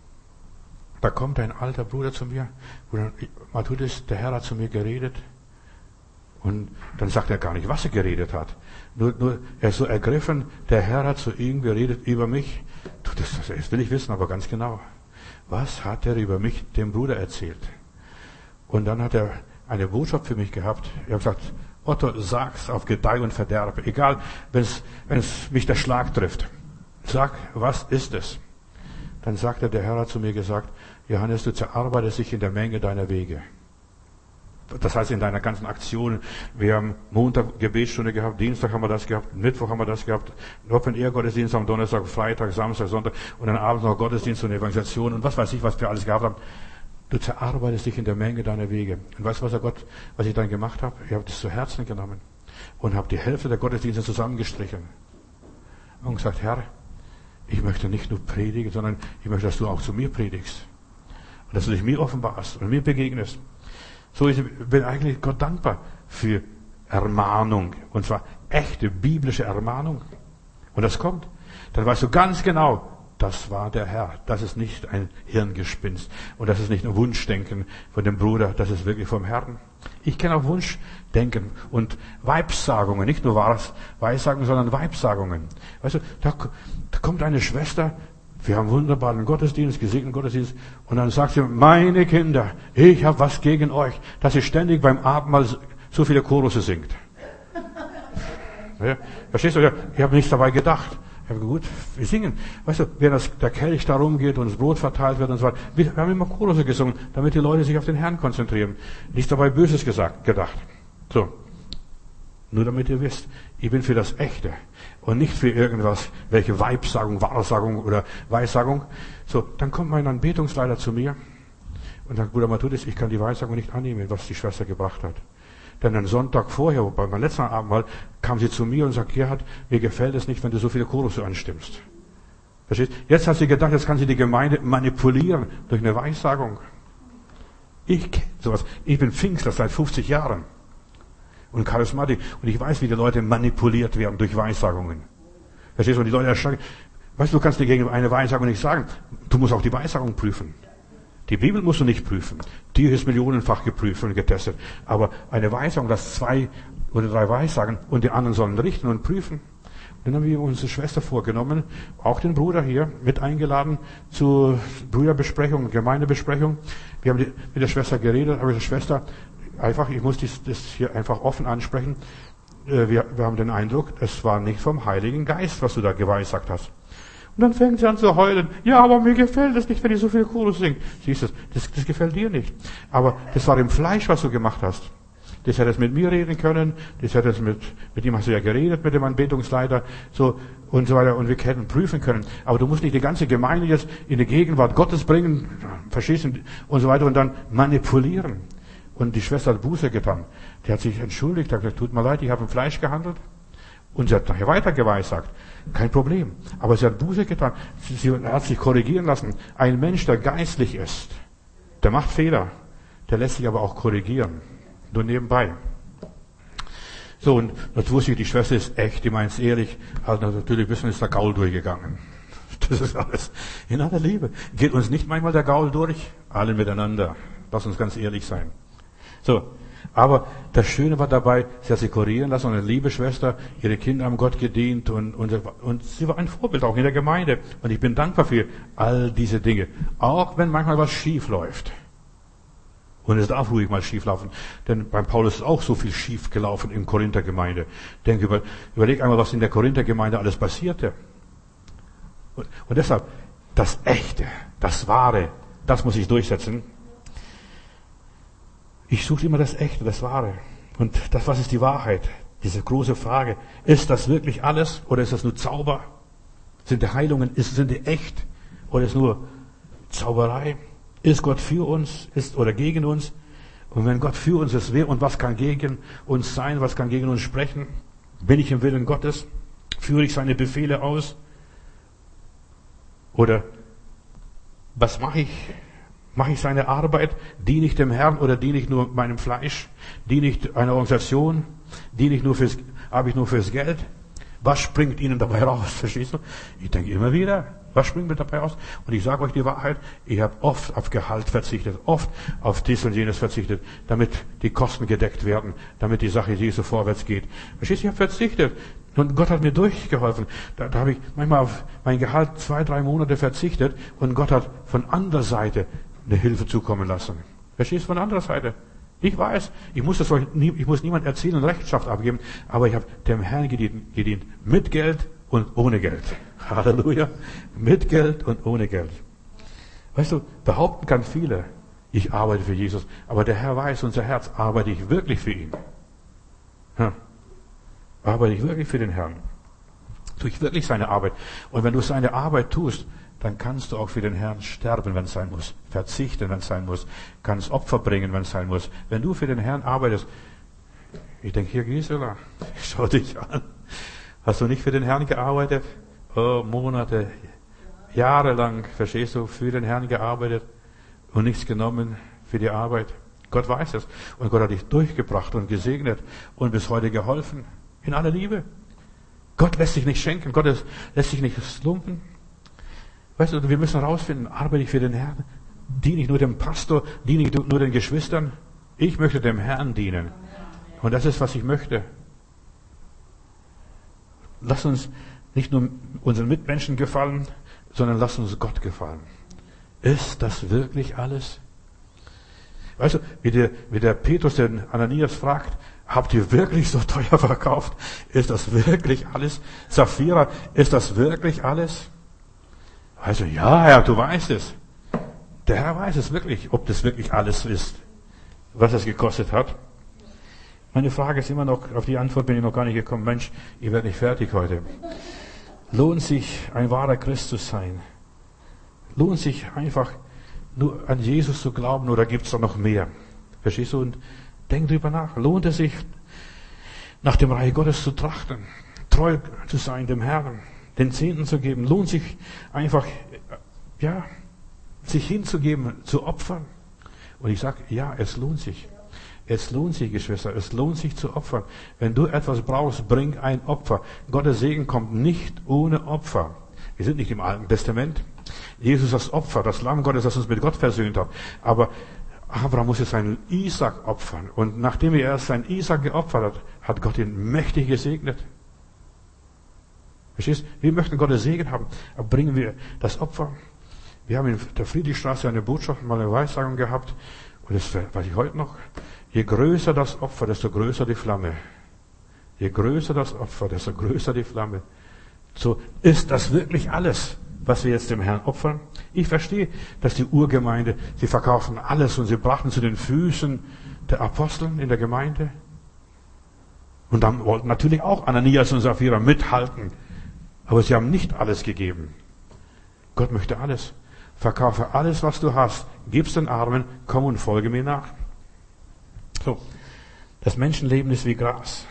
Da kommt ein alter Bruder zu mir, Bruder Matthäus, der Herr hat zu mir geredet. Und dann sagt er gar nicht, was er geredet hat. Nur, nur er ist so ergriffen, der Herr hat zu ihm geredet über mich. Das, das will ich wissen, aber ganz genau. Was hat er über mich dem Bruder erzählt? Und dann hat er eine Botschaft für mich gehabt. Er hat gesagt, Otto, sag's auf Gedeih und Verderb. Egal, wenn es mich der Schlag trifft. Sag, was ist es? Dann sagte der Herr hat zu mir gesagt, Johannes, du zerarbeitest dich in der Menge deiner Wege. Das heißt, in deiner ganzen Aktion. Wir haben Montag Gebetsstunde gehabt, Dienstag haben wir das gehabt, Mittwoch haben wir das gehabt, Open-Air-Gottesdienst am Donnerstag, Freitag, Samstag, Sonntag und dann abends noch Gottesdienst und Evangelisation und was weiß ich, was wir alles gehabt haben. Du zerarbeitest dich in der Menge deiner Wege. Und weißt du, was, Gott, was ich dann gemacht habe? Ich habe das zu Herzen genommen und habe die Hälfte der Gottesdienste zusammengestrichen und gesagt, Herr, ich möchte nicht nur predigen, sondern ich möchte, dass du auch zu mir predigst. Und dass du dich mir offenbarst und mir begegnest. So, ich bin eigentlich Gott dankbar für Ermahnung. Und zwar echte biblische Ermahnung. Und das kommt. Dann weißt du ganz genau, das war der Herr. Das ist nicht ein Hirngespinst. Und das ist nicht ein Wunschdenken von dem Bruder. Das ist wirklich vom Herrn. Ich kenne auch Wunschdenken und Weibssagungen. Nicht nur Weissagungen, sondern Weibssagungen. Weißt du, da, da kommt eine Schwester, wir haben wunderbaren Gottesdienst, gesegneten Gottesdienst, und dann sagt sie, meine Kinder, ich habe was gegen euch, dass ihr ständig beim Abendmahl so viele Chorusse singt. Ja, verstehst du? Ich habe nichts dabei gedacht. Ich habe gut, wir singen. Weißt du, wenn das, der Kelch da rumgeht und das Brot verteilt wird und so weiter. Wir haben immer Chorusse gesungen, damit die Leute sich auf den Herrn konzentrieren. Nichts dabei Böses gesagt, gedacht. So. Nur damit ihr wisst, ich bin für das Echte und nicht für irgendwas, welche Weibsagung, Wahrsagung oder Weissagung. So, dann kommt mein Anbetungsleiter zu mir und sagt, Bruder Matthäus, ich kann die Weissagung nicht annehmen, was die Schwester gebracht hat. Denn am Sonntag vorher, bei meinem letzten Abendmahl, kam sie zu mir und sagt, Gerhard, mir gefällt es nicht, wenn du so viele Chorusse anstimmst. Verstehst? Jetzt hat sie gedacht, jetzt kann sie die Gemeinde manipulieren durch eine Weissagung. Ich kenne sowas. Ich bin Pfingstler seit fünfzig Jahren. Und Charismatik. Und ich weiß, wie die Leute manipuliert werden durch Weissagungen. Verstehst du? Und die Leute erschrecken. Weißt du, du kannst dir gegen eine Weissagung nicht sagen. Du musst auch die Weissagung prüfen. Die Bibel musst du nicht prüfen. Die ist millionenfach geprüft und getestet. Aber eine Weissagung, dass zwei oder drei Weissagen und die anderen sollen richten und prüfen. Dann haben wir unsere Schwester vorgenommen, auch den Bruder hier mit eingeladen zur Brüderbesprechung, Gemeindebesprechung. Wir haben mit der Schwester geredet, aber die Schwester, einfach, ich muss dies, das hier einfach offen ansprechen. Wir, wir haben den Eindruck, es war nicht vom Heiligen Geist, was du da geweissagt hast. Und dann fängt sie an zu heulen. Ja, aber mir gefällt es nicht, wenn ich so viel Chorus singe. Siehst du, das, das gefällt dir nicht. Aber das war im Fleisch, was du gemacht hast. Das hättest mit mir reden können, das hättest mit, mit ihm hast du ja geredet, mit dem Anbetungsleiter, so, und so weiter, und wir hätten prüfen können. Aber du musst nicht die ganze Gemeinde jetzt in die Gegenwart Gottes bringen, verstehst du, und so weiter, und dann manipulieren. Und die Schwester hat Buße getan. Die hat sich entschuldigt, hat gesagt, tut mir leid, ich habe im Fleisch gehandelt. Und sie hat nachher weiter geweissagt. Kein Problem. Aber sie hat Buße getan. Sie, sie hat sich korrigieren lassen. Ein Mensch, der geistlich ist, der macht Fehler. Der lässt sich aber auch korrigieren. Nur nebenbei. So, und das wusste ich, die Schwester ist echt, die meint es ehrlich. Also natürlich ein bisschen ist der Gaul durchgegangen. Das ist alles. In aller Liebe. Geht uns nicht manchmal der Gaul durch? Alle miteinander. Lass uns ganz ehrlich sein. So. Aber das Schöne war dabei, sie hat sich korrigieren lassen und eine liebe Schwester, ihre Kinder haben Gott gedient und, und, und sie war ein Vorbild auch in der Gemeinde. Und ich bin dankbar für all diese Dinge. Auch wenn manchmal was schief läuft. Und es darf ruhig mal schief laufen. Denn beim Paulus ist auch so viel schief gelaufen in Korinther-Gemeinde. Denk über, überleg einmal, was in der Korinther-Gemeinde alles passierte. Und, und deshalb, das Echte, das Wahre, das muss ich durchsetzen. Ich suche immer das Echte, das Wahre. Und das, was ist die Wahrheit? Diese große Frage. Ist das wirklich alles? Oder ist das nur Zauber? Sind die Heilungen, ist, sind die echt? Oder ist nur Zauberei? Ist Gott für uns? Ist, oder gegen uns? Und wenn Gott für uns ist, wer und was kann gegen uns sein? Was kann gegen uns sprechen? Bin ich im Willen Gottes? Führe ich seine Befehle aus? Oder was mache ich? Mache ich seine Arbeit? Diene ich dem Herrn oder diene ich nur meinem Fleisch? Diene ich einer Organisation? Diene ich nur fürs, habe ich nur fürs Geld? Was springt Ihnen dabei raus? Verstehst du? Ich denke immer wieder, was springt mir dabei raus? Und ich sage euch die Wahrheit, ich habe oft auf Gehalt verzichtet, oft auf dies und jenes verzichtet, damit die Kosten gedeckt werden, damit die Sache Jesu vorwärts geht. Verstehst du? Ich habe verzichtet. Und Gott hat mir durchgeholfen. Da, da habe ich manchmal auf mein Gehalt zwei, drei Monate verzichtet und Gott hat von anderer Seite eine Hilfe zukommen lassen. Verstehst du, von anderer Seite? Ich weiß, ich muss das euch nie, ich muss niemand erzählen und Rechenschaft abgeben, aber ich habe dem Herrn gedient, gedient. Mit Geld und ohne Geld. Halleluja. Mit Geld und ohne Geld. Weißt du, behaupten kann viele, ich arbeite für Jesus, aber der Herr weiß, unser Herz, arbeite ich wirklich für ihn? Hm. Arbeite ich wirklich für den Herrn? Tue ich wirklich seine Arbeit? Und wenn du seine Arbeit tust, dann kannst du auch für den Herrn sterben, wenn es sein muss. Verzichten, wenn es sein muss. Kannst Opfer bringen, wenn es sein muss. Wenn du für den Herrn arbeitest, ich denke, hier Gisela, schau dich an. Hast du nicht für den Herrn gearbeitet? Oh, Monate, jahrelang, verstehst du, für den Herrn gearbeitet und nichts genommen für die Arbeit. Gott weiß es. Und Gott hat dich durchgebracht und gesegnet und bis heute geholfen. In aller Liebe. Gott lässt sich nicht schenken. Gott ist, lässt sich nicht slumpen. Weißt du, wir müssen herausfinden, arbeite ich für den Herrn? Diene ich nur dem Pastor? Diene ich nur den Geschwistern? Ich möchte dem Herrn dienen. Und das ist, was ich möchte. Lass uns nicht nur unseren Mitmenschen gefallen, sondern lass uns Gott gefallen. Ist das wirklich alles? Weißt du, wie der, wie der Petrus den Ananias fragt, habt ihr wirklich so teuer verkauft? Ist das wirklich alles? Sapphira, ist das wirklich alles? Also, ja, Herr, du weißt es. Der Herr weiß es wirklich, ob das wirklich alles ist, was es gekostet hat. Meine Frage ist immer noch, auf die Antwort bin ich noch gar nicht gekommen. Mensch, ich werde nicht fertig heute. Lohnt sich ein wahrer Christ zu sein? Lohnt sich einfach nur an Jesus zu glauben oder gibt es da noch mehr? Verstehst du? Und denk drüber nach. Lohnt es sich, nach dem Reich Gottes zu trachten, treu zu sein dem Herrn, den Zehnten zu geben? Lohnt sich einfach, ja, sich hinzugeben, zu opfern? Und ich sage, ja, es lohnt sich. Es lohnt sich, Geschwister, es lohnt sich zu opfern. Wenn du etwas brauchst, bring ein Opfer. Gottes Segen kommt nicht ohne Opfer. Wir sind nicht im Alten Testament. Jesus das Opfer, das Lamm Gottes, das uns mit Gott versöhnt hat. Aber Abraham musste seinen Isaak opfern. Und nachdem er erst seinen Isaak geopfert hat, hat Gott ihn mächtig gesegnet. Verstehst? Wir möchten Gottes Segen haben. Aber bringen wir das Opfer. Wir haben in der Friedrichstraße eine Botschaft, mal eine Weissagung gehabt. Und das weiß ich heute noch. Je größer das Opfer, desto größer die Flamme. Je größer das Opfer, desto größer die Flamme. So ist das wirklich alles, was wir jetzt dem Herrn opfern. Ich verstehe, dass die Urgemeinde, sie verkaufen alles und sie brachten zu den Füßen der Apostel in der Gemeinde. Und dann wollten natürlich auch Ananias und Sapphira mithalten. Aber sie haben nicht alles gegeben. Gott möchte alles. Verkaufe alles, was du hast. Gib's den Armen, komm und folge mir nach. So. Das Menschenleben ist wie Gras.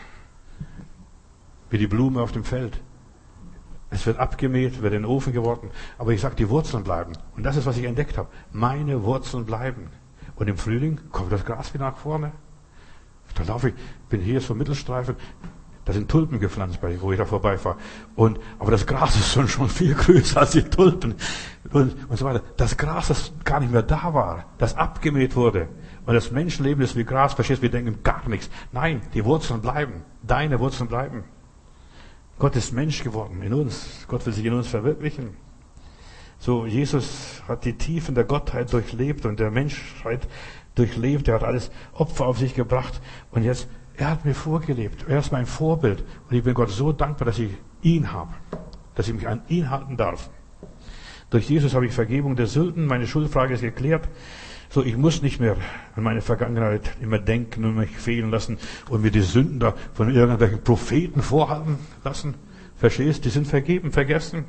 Wie die Blume auf dem Feld. Es wird abgemäht, wird in den Ofen geworfen. Aber ich sage, die Wurzeln bleiben. Und das ist, was ich entdeckt habe. Meine Wurzeln bleiben. Und im Frühling kommt das Gras wieder nach vorne. Da laufe ich, bin hier so Mittelstreifen. Da sind Tulpen gepflanzt, wo ich da vorbeifahre. Und, aber das Gras ist schon, schon viel größer als die Tulpen. Und, und so weiter. Das Gras, das gar nicht mehr da war, das abgemäht wurde. Und das Menschenleben ist wie Gras, verstehst du, wir denken gar nichts. Nein, die Wurzeln bleiben. Deine Wurzeln bleiben. Gott ist Mensch geworden in uns. Gott will sich in uns verwirklichen. So, Jesus hat die Tiefen der Gottheit durchlebt und der Menschheit durchlebt. Er hat alles Opfer auf sich gebracht. Und jetzt, er hat mir vorgelebt. Er ist mein Vorbild. Und ich bin Gott so dankbar, dass ich ihn habe. Dass ich mich an ihn halten darf. Durch Jesus habe ich Vergebung der Sünden. Meine Schuldfrage ist geklärt. So, ich muss nicht mehr an meine Vergangenheit immer denken und mich fehlen lassen und mir die Sünden da von irgendwelchen Propheten vorhalten lassen. Verstehst? Die sind vergeben, vergessen.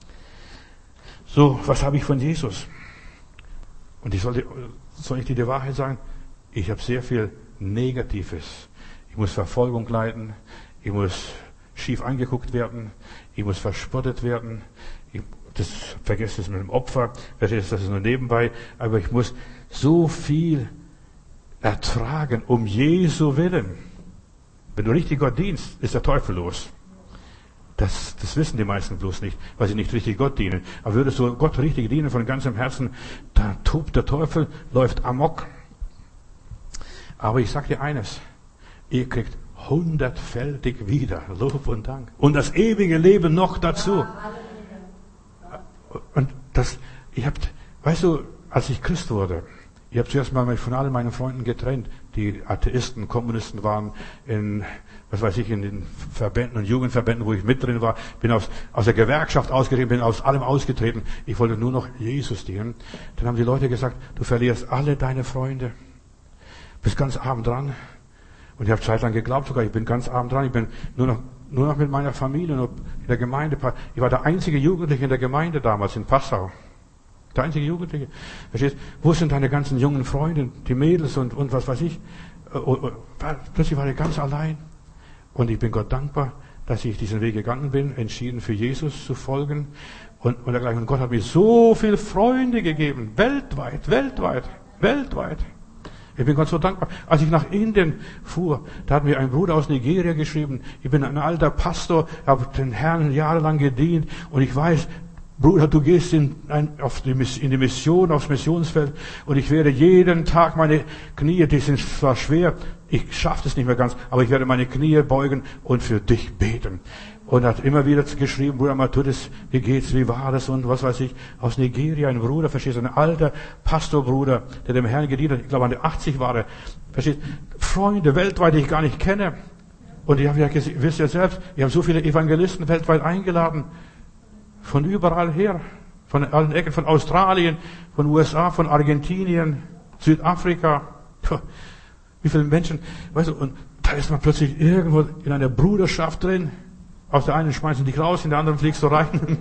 So, was habe ich von Jesus? Und ich sollte, soll ich dir die Wahrheit sagen? Ich habe sehr viel Negatives. Ich muss Verfolgung leiden. Ich muss schief angeguckt werden. Ich muss verspottet werden. Ich, das vergesst es mit dem Opfer. Verstehst? Das ist nur nebenbei. Aber ich muss so viel ertragen, um Jesu willen. Wenn du richtig Gott dienst, ist der Teufel los. Das, das wissen die meisten bloß nicht, weil sie nicht richtig Gott dienen. Aber würdest du Gott richtig dienen von ganzem Herzen, dann tobt der Teufel, läuft amok. Aber ich sag dir eines, ihr kriegt hundertfältig wieder Lob und Dank. Und das ewige Leben noch dazu. Und das, ich hab, weißt du, als ich Christ wurde, ich habe zuerst mal mich von allen meinen Freunden getrennt, die Atheisten, Kommunisten waren, in, was weiß ich, in den Verbänden und Jugendverbänden, wo ich mit drin war, bin aus, aus der Gewerkschaft ausgetreten, bin aus allem ausgetreten. Ich wollte nur noch Jesus dienen. Dann haben die Leute gesagt, du verlierst alle deine Freunde. Bist ganz arm dran. Und ich habe zeitlang geglaubt sogar, ich bin ganz arm dran. Ich bin nur noch, nur noch mit meiner Familie, nur in der Gemeinde. Ich war der einzige Jugendliche in der Gemeinde damals in Passau. Der einzige Jugendliche. Verstehst? Wo sind deine ganzen jungen Freunde, die Mädels und, und was weiß ich? Plötzlich war ich ganz allein. Und ich bin Gott dankbar, dass ich diesen Weg gegangen bin, entschieden für Jesus zu folgen. Und, und dergleichen. Und Gott hat mir so viele Freunde gegeben. Weltweit, weltweit, weltweit. Ich bin Gott so dankbar. Als ich nach Indien fuhr, da hat mir ein Bruder aus Nigeria geschrieben, ich bin ein alter Pastor, habe den Herrn jahrelang gedient und ich weiß, Bruder, du gehst in, ein, auf die, in die Mission, aufs Missionsfeld und ich werde jeden Tag meine Knie, die sind zwar schwer, ich schaffe das nicht mehr ganz, aber ich werde meine Knie beugen und für dich beten. Und er hat immer wieder geschrieben, Bruder Matthäus, wie geht's, wie war das und was weiß ich, aus Nigeria, ein Bruder, verstehst du, ein alter Pastorbruder, der dem Herrn gedient hat, ich glaube an der achtzig war er, verstehst du, Freunde weltweit, die ich gar nicht kenne. Und ich habe ja gesehen, wisst ihr selbst, wir haben so viele Evangelisten weltweit eingeladen, von überall her, von allen Ecken, von Australien, von U S A, von Argentinien, Südafrika. Puh, wie viele Menschen, weißt du, und da ist man plötzlich irgendwo in einer Bruderschaft drin. Aus der einen schmeißen dich raus, in der anderen fliegst du rein.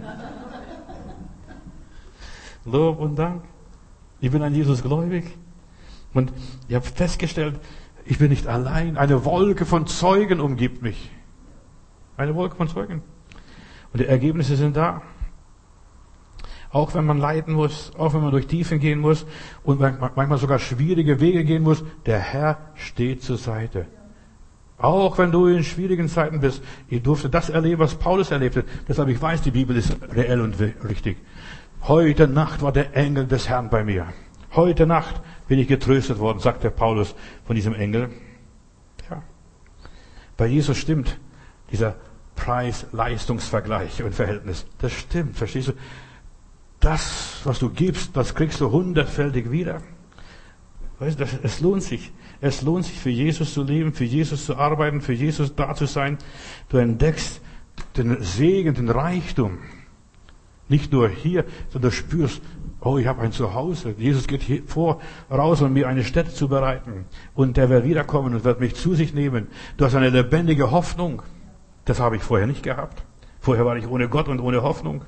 Lob und Dank. Ich bin an Jesus gläubig. Und ich habe festgestellt, ich bin nicht allein. Eine Wolke von Zeugen umgibt mich. Eine Wolke von Zeugen. Und die Ergebnisse sind da. Auch wenn man leiden muss, auch wenn man durch Tiefen gehen muss und manchmal sogar schwierige Wege gehen muss, der Herr steht zur Seite. Auch wenn du in schwierigen Zeiten bist. Ich durfte das erleben, was Paulus erlebte. Deshalb, ich weiß, die Bibel ist reell und richtig. Heute Nacht war der Engel des Herrn bei mir. Heute Nacht bin ich getröstet worden, sagt der Paulus von diesem Engel. Ja. Bei Jesus stimmt dieser Preis-Leistungs-Vergleich und Verhältnis. Das stimmt, verstehst du? Das, was du gibst, das kriegst du hundertfältig wieder. Weißt du, es lohnt sich. Es lohnt sich, für Jesus zu leben, für Jesus zu arbeiten, für Jesus da zu sein. Du entdeckst den Segen, den Reichtum. Nicht nur hier, sondern du spürst, oh, ich habe ein Zuhause. Jesus geht hier vor, raus, um mir eine Stätte zu bereiten. Und der wird wiederkommen und wird mich zu sich nehmen. Du hast eine lebendige Hoffnung. Das habe ich vorher nicht gehabt. Vorher war ich ohne Gott und ohne Hoffnung.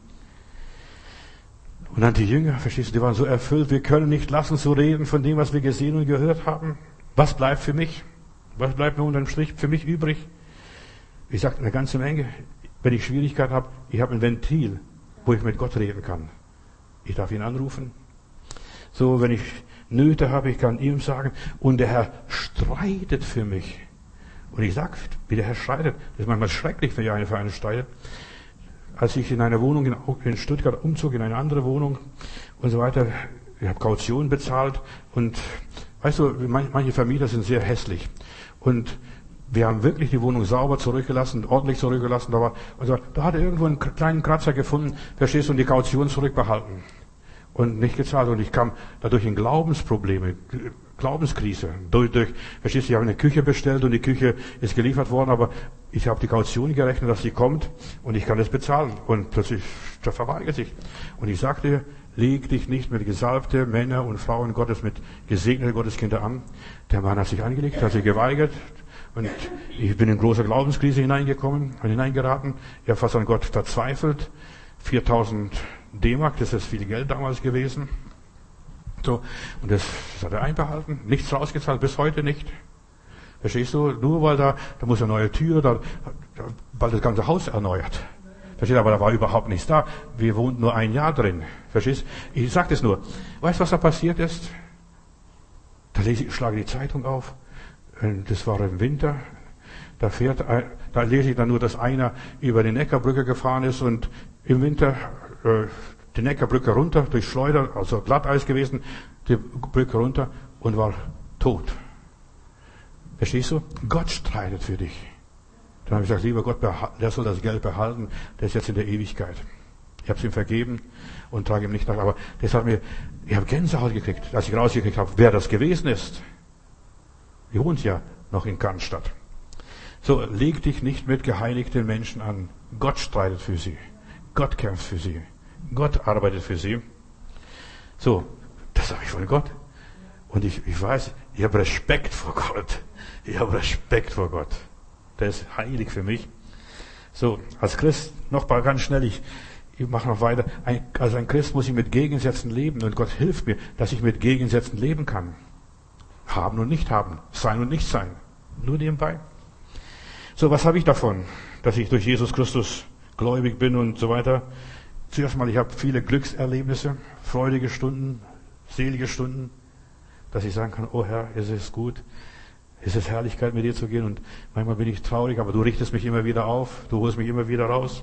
Und dann die Jünger, verstehst du, die waren so erfüllt, wir können nicht lassen zu reden von dem, was wir gesehen und gehört haben. Was bleibt für mich? Was bleibt mir unterm Strich für mich übrig? Ich sage eine ganze Menge. Wenn ich Schwierigkeiten habe, ich habe ein Ventil, wo ich mit Gott reden kann. Ich darf ihn anrufen. So, wenn ich Nöte habe, ich kann ihm sagen, und der Herr streitet für mich. Und ich sage, wie der Herr streitet. Das ist manchmal schrecklich, wenn einer für einen streitet. Als ich in einer Wohnung in Stuttgart umzog, in eine andere Wohnung und so weiter, ich habe Kaution bezahlt und weißt du, manche Vermieter sind sehr hässlich und wir haben wirklich die Wohnung sauber zurückgelassen, ordentlich zurückgelassen, da war, also, da hat er irgendwo einen kleinen Kratzer gefunden, verstehst du, und die Kaution zurückbehalten und nicht gezahlt und ich kam dadurch in Glaubensprobleme, Glaubenskrise. Durch, durch, verstehst du, ich habe eine Küche bestellt und die Küche ist geliefert worden, aber ich habe die Kaution gerechnet, dass sie kommt und ich kann das bezahlen. Und plötzlich der verweigert sich. Und ich sagte, leg dich nicht mit gesalbte Männer und Frauen Gottes, mit gesegnete Gotteskinder an. Der Mann hat sich angelegt, hat sich geweigert und ich bin in große Glaubenskrise hineingekommen und hineingeraten. Ich habe fast an Gott verzweifelt. viertausend D-Mark, das ist viel Geld damals gewesen. So, und das, das hat er einbehalten, nichts rausgezahlt, bis heute nicht. Verstehst du? Nur weil da, da muss eine neue Tür, da, da bald das ganze Haus erneuert. Verstehst du? Aber da war überhaupt nichts da. Wir wohnten nur ein Jahr drin. Verstehst du? Ich sag das nur. Weißt du, was da passiert ist? Da lese ich, schlage die Zeitung auf. Das war im Winter. Da fährt, da lese ich dann nur, dass einer über die Neckarbrücke gefahren ist und im Winter, äh, die Neckarbrücke runter, durch Schleuder, also Glatteis gewesen, die Brücke runter und war tot. Verstehst du? Gott streitet für dich. Dann habe ich gesagt, lieber Gott, der soll das Geld behalten, der ist jetzt in der Ewigkeit. Ich habe es ihm vergeben und trage ihm nicht nach. Aber das hat mir, ich habe Gänsehaut gekriegt, als ich rausgekriegt habe, wer das gewesen ist. Die wohnt ja noch in Cannstatt. So, leg dich nicht mit geheiligten Menschen an. Gott streitet für sie. Gott kämpft für sie. Gott arbeitet für sie. So, das habe ich von Gott. Und ich, ich weiß, ich habe Respekt vor Gott. Ich habe Respekt vor Gott. Der ist heilig für mich. So, als Christ, noch mal ganz schnell, ich, ich mache noch weiter. Ein, als ein Christ muss ich mit Gegensätzen leben. Und Gott hilft mir, dass ich mit Gegensätzen leben kann. Haben und nicht haben. Sein und nicht sein. Nur nebenbei. So, was habe ich davon, dass ich durch Jesus Christus gläubig bin und so weiter? Zuerst mal, ich habe viele Glückserlebnisse, freudige Stunden, selige Stunden, dass ich sagen kann, oh Herr, es ist gut, es ist Herrlichkeit, mit dir zu gehen und manchmal bin ich traurig, aber du richtest mich immer wieder auf, du holst mich immer wieder raus.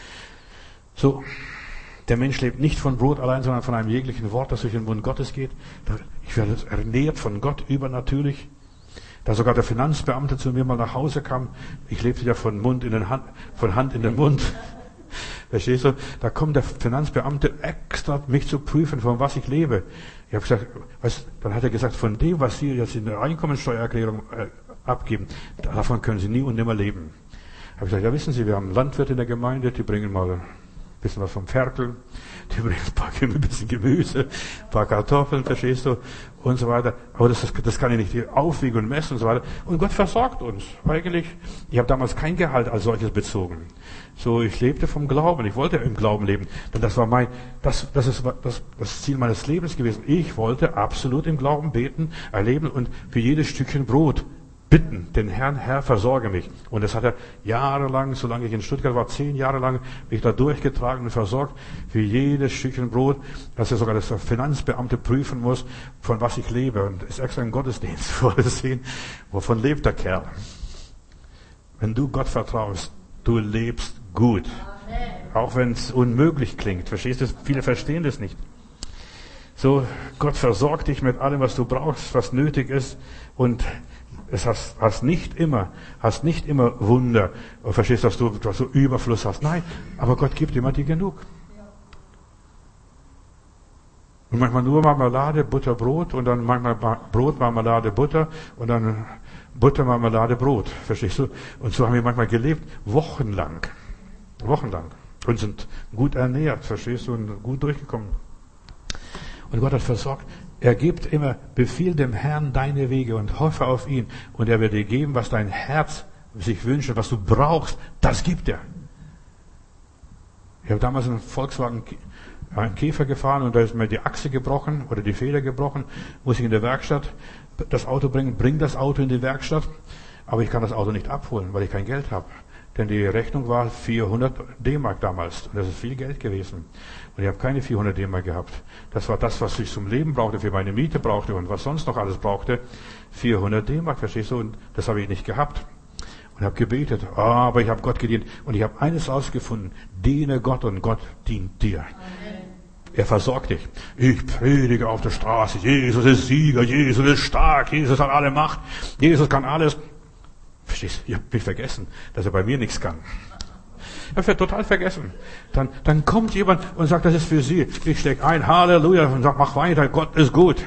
So, der Mensch lebt nicht von Brot allein, sondern von einem jeglichen Wort, das durch den Mund Gottes geht. Ich werde ernährt von Gott übernatürlich. Da sogar der Finanzbeamte zu mir mal nach Hause kam, ich lebte ja von Mund in den Hand, von Hand in den Mund. Verstehst du? Da kommt der Finanzbeamte extra, mich zu prüfen, von was ich lebe. Ich habe gesagt, was, dann hat er gesagt, von dem, was Sie jetzt in der Einkommensteuererklärung äh, abgeben, davon können Sie nie und nimmer leben. Ich habe gesagt, ja wissen Sie, wir haben Landwirte in der Gemeinde, die bringen mal ein bisschen was vom Ferkel, die bringen ein, paar, ein bisschen Gemüse, ein paar Kartoffeln, verstehst du, und so weiter. Aber das, das kann ich nicht aufwiegen und messen und so weiter. Und Gott versorgt uns. Eigentlich, ich habe damals kein Gehalt als solches bezogen. So, ich lebte vom Glauben. Ich wollte im Glauben leben. Denn das war mein, das, das ist das, das Ziel meines Lebens gewesen. Ich wollte absolut im Glauben beten, erleben und für jedes Stückchen Brot bitten, den Herrn, Herr, versorge mich. Und das hat er jahrelang, solange ich in Stuttgart war, zehn Jahre lang, mich da durchgetragen und versorgt, für jedes Stückchen Brot, dass er sogar das Finanzbeamte prüfen muss, von was ich lebe. Und ist extra im Gottesdienst vorgesehen, wovon lebt der Kerl. Wenn du Gott vertraust, du lebst gut. Amen. Auch wenn es unmöglich klingt. Verstehst du? Viele verstehen das nicht. So, Gott versorgt dich mit allem, was du brauchst, was nötig ist. Und es hast, hast nicht immer, hast nicht immer Wunder. Und verstehst, dass du, dass du Überfluss hast. Nein, aber Gott gibt immer dir genug. Und manchmal nur Marmelade, Butter, Brot und dann manchmal Brot, Marmelade, Butter und dann Butter, Marmelade, Brot. Verstehst du? Und so haben wir manchmal gelebt, wochenlang. Wochenlang. Und sind gut ernährt, verstehst du? Und gut durchgekommen. Und Gott hat versorgt. Er gibt immer, befiehl dem Herrn deine Wege und hoffe auf ihn. Und er wird dir geben, was dein Herz sich wünscht, was du brauchst. Das gibt er. Ich habe damals einen Volkswagen, einen Käfer gefahren und da ist mir die Achse gebrochen oder die Feder gebrochen. Muss ich in der Werkstatt das Auto bringen, bring das Auto in die Werkstatt. Aber ich kann das Auto nicht abholen, weil ich kein Geld habe. Denn die Rechnung war vierhundert D-Mark damals. Und das ist viel Geld gewesen. Und ich habe keine vierhundert D-Mark gehabt. Das war das, was ich zum Leben brauchte, für meine Miete brauchte und was sonst noch alles brauchte. vierhundert D-Mark, verstehst du? Und das habe ich nicht gehabt. Und habe gebetet. Oh, aber ich habe Gott gedient. Und ich habe eines rausgefunden. Diene Gott und Gott dient dir. Amen. Er versorgt dich. Ich predige auf der Straße. Jesus ist Sieger. Jesus ist stark. Jesus hat alle Macht. Jesus kann alles. Verstehst du? Ich habe mich vergessen, dass er bei mir nichts kann. Ich habe total vergessen. Dann, dann kommt jemand und sagt, das ist für Sie. Ich stecke ein, Halleluja, und sage, mach weiter, Gott ist gut.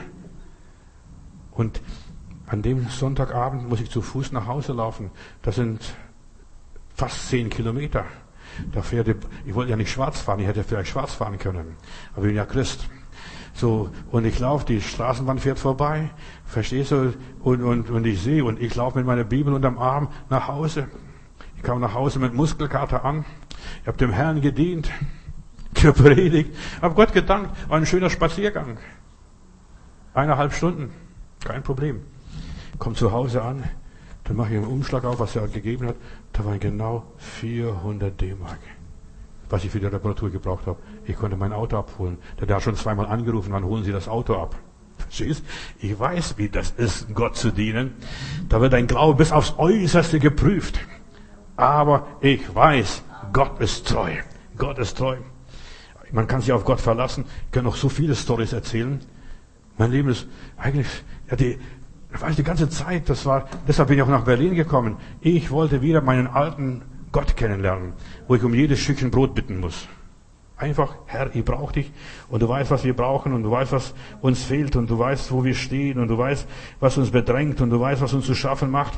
Und an dem Sonntagabend muss ich zu Fuß nach Hause laufen. Das sind fast zehn Kilometer. Da fährt die, ich wollte ja nicht schwarz fahren, ich hätte vielleicht schwarz fahren können. Aber ich bin ja Christ. So, und ich laufe, die Straßenbahn fährt vorbei, verstehst du, und, und, und ich sehe, und ich laufe mit meiner Bibel unterm Arm nach Hause. Ich kam nach Hause mit Muskelkater an, ich habe dem Herrn gedient, gepredigt, habe Gott gedankt, war ein schöner Spaziergang. Eineinhalb Stunden, kein Problem. Komm zu Hause an, dann mache ich einen Umschlag auf, was er gegeben hat, da waren genau vierhundert D-Mark. Was ich für die Reparatur gebraucht habe. Ich konnte mein Auto abholen. Der hat schon zweimal angerufen, wann holen Sie das Auto ab? Verstehst? Ich weiß, wie das ist, Gott zu dienen. Da wird dein Glaube bis aufs Äußerste geprüft. Aber ich weiß, Gott ist treu. Gott ist treu. Man kann sich auf Gott verlassen. Ich kann noch so viele Storys erzählen. Mein Leben ist eigentlich, ja, die, ich weiß, die ganze Zeit, das war, deshalb bin ich auch nach Berlin gekommen. Ich wollte wieder meinen alten Gott kennenlernen, wo ich um jedes Stückchen Brot bitten muss. Einfach, Herr, ich brauche dich und du weißt, was wir brauchen und du weißt, was uns fehlt und du weißt, wo wir stehen und du weißt, was uns bedrängt und du weißt, was uns zu schaffen macht.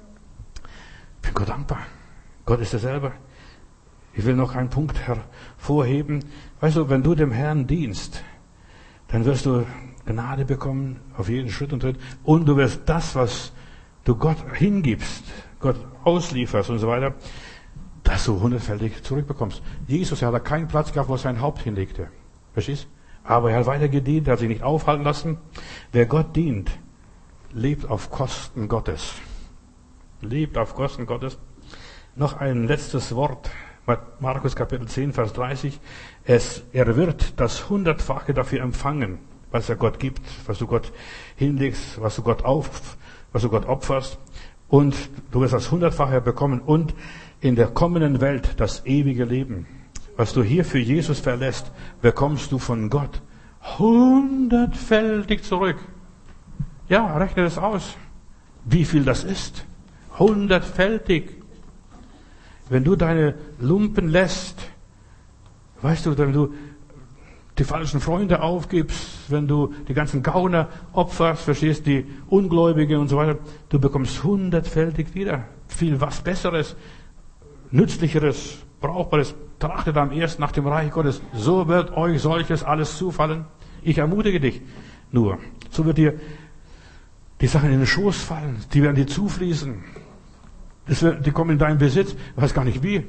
Ich bin Gott dankbar. Gott ist derselbe. Ich will noch einen Punkt hervorheben. Weißt du, wenn du dem Herrn dienst, dann wirst du Gnade bekommen auf jeden Schritt und Tritt und du wirst das, was du Gott hingibst, Gott auslieferst und so weiter, dass du hundertfältig zurückbekommst. Jesus, er hat keinen Platz gehabt, wo er sein Haupt hinlegte. Verstehst? Aber er hat weiter gedient, er hat sich nicht aufhalten lassen. Wer Gott dient, lebt auf Kosten Gottes. Lebt auf Kosten Gottes. Noch ein letztes Wort. Markus Kapitel zehn, Vers dreißig. Es, er wird das Hundertfache dafür empfangen, was er Gott gibt, was du Gott hinlegst, was du Gott auf, was du Gott opferst. Und du wirst das Hundertfache bekommen und in der kommenden Welt das ewige Leben. Was du hier für Jesus verlässt, bekommst du von Gott hundertfältig zurück. Ja, rechne das aus. Wie viel das ist? Hundertfältig. Wenn du deine Lumpen lässt, weißt du, wenn du die falschen Freunde aufgibst, wenn du die ganzen Gauner opferst, verstehst, die Ungläubige und so weiter, du bekommst hundertfältig wieder. Viel was Besseres, Nützlicheres, Brauchbares. Trachtet am ersten nach dem Reich Gottes. So wird euch solches alles zufallen. Ich ermutige dich nur. So wird dir die Sachen in den Schoß fallen. Die werden dir zufließen. Das wird, die kommen in deinen Besitz. Ich weiß gar nicht wie.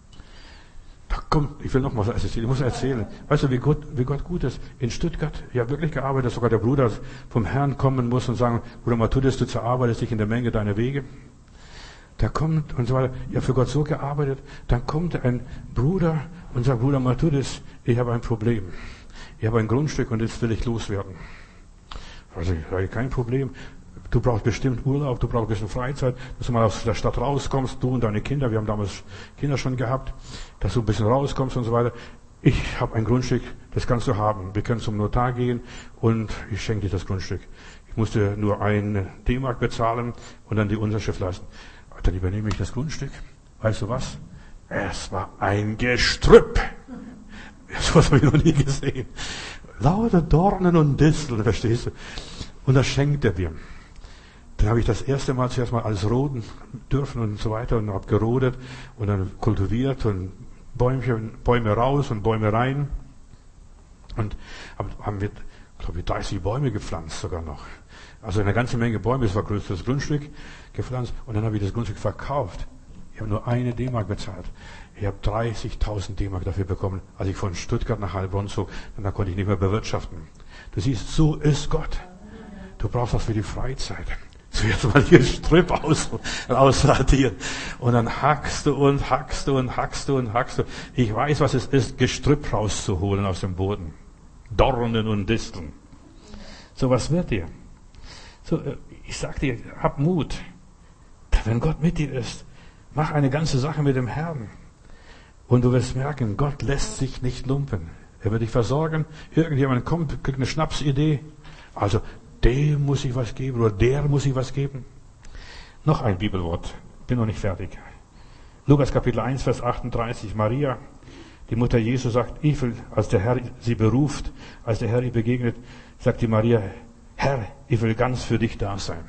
Da kommt, ich will noch mal was erzählen. Ich muss erzählen. Weißt du, wie Gott, wie Gott gut ist? In Stuttgart, ich habe wirklich gearbeitet, dass sogar der Bruder vom Herrn kommen muss und sagen, Bruder Matthäus, du zerarbeitest dich in der Menge deiner Wege. Da kommt und so weiter. Ich habe für Gott so gearbeitet. Dann kommt ein Bruder und sagt, Bruder Matthäus, ich habe ein Problem. Ich habe ein Grundstück und jetzt will ich loswerden. Also ich habe kein Problem. Du brauchst bestimmt Urlaub, du brauchst ein bisschen Freizeit, dass du mal aus der Stadt rauskommst, du und deine Kinder, wir haben damals Kinder schon gehabt, dass du ein bisschen rauskommst und so weiter. Ich habe ein Grundstück, das kannst du haben. Wir können zum Notar gehen und ich schenke dir das Grundstück. Ich musste nur ein D-Mark bezahlen und dann die Unterschrift leisten. Dann übernehme ich das Grundstück. Weißt du was? Es war ein Gestrüpp. So was habe ich noch nie gesehen. Lauter Dornen und Disteln, verstehst du? Und das schenkt er mir. Dann habe ich das erste Mal zuerst mal alles roden dürfen und so weiter und habe gerodet und dann kultiviert und Bäumchen, Bäume raus und Bäume rein. Und haben wir, glaube ich, dreißig Bäume gepflanzt sogar noch. Also eine ganze Menge Bäume, das war größtes Grundstück gepflanzt. Und dann habe ich das Grundstück verkauft. Ich habe nur eine D-Mark bezahlt. Ich habe dreißigtausend D-Mark dafür bekommen, als ich von Stuttgart nach Heilbronn zog. Und dann konnte ich nicht mehr bewirtschaften. Du siehst, so ist Gott. Du brauchst was für die Freizeit. Zuerst mal hier Strip aus, ausradieren. Und dann hackst du und hackst du und hackst du und hackst du. Ich weiß, was es ist, Gestrüpp rauszuholen aus dem Boden. Dornen und Disteln. So was wird dir. So, ich sag dir, hab Mut. Wenn Gott mit dir ist, mach eine ganze Sache mit dem Herrn. Und du wirst merken, Gott lässt sich nicht lumpen. Er wird dich versorgen. Irgendjemand kommt, kriegt eine Schnapsidee. Also, dem muss ich was geben oder der muss ich was geben. Noch ein Bibelwort. Bin noch nicht fertig. Lukas Kapitel eins, Vers achtunddreißig. Maria, die Mutter Jesu, sagt, ich will, als der Herr sie beruft, als der Herr ihr begegnet, sagt die Maria, Herr, ich will ganz für dich da sein.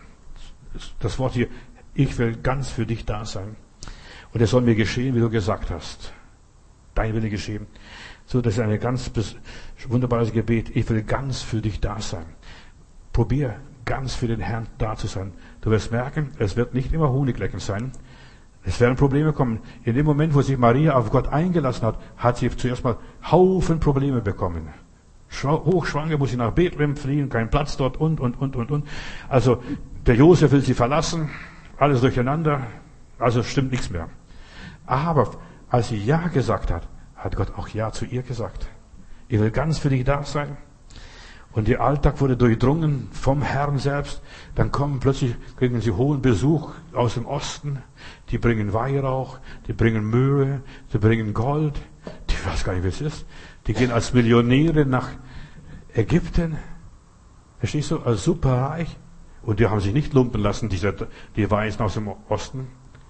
Das Wort hier, ich will ganz für dich da sein. Und es soll mir geschehen, wie du gesagt hast. Dein Wille geschehen. So, das ist ein ganz wunderbares Gebet. Ich will ganz für dich da sein. Probier ganz für den Herrn da zu sein. Du wirst merken, es wird nicht immer Honiglecken sein. Es werden Probleme kommen. In dem Moment, wo sich Maria auf Gott eingelassen hat, hat sie zuerst mal Haufen Probleme bekommen. Hochschwanger muss sie nach Bethlehem fliehen, kein Platz dort und, und, und, und, und. Also, der Josef will sie verlassen, alles durcheinander, also stimmt nichts mehr. Aber, als sie Ja gesagt hat, hat Gott auch Ja zu ihr gesagt. Ich will ganz für dich da sein. Und ihr Alltag wurde durchdrungen vom Herrn selbst. Dann kommen plötzlich, kriegen sie hohen Besuch aus dem Osten. Die bringen Weihrauch, die bringen Mühe, die bringen Gold. Die weiß gar nicht, wie es ist. Die gehen als Millionäre nach Ägypten. Verstehst du? Als superreich. Und die haben sich nicht lumpen lassen, diese, die Weisen aus dem Osten.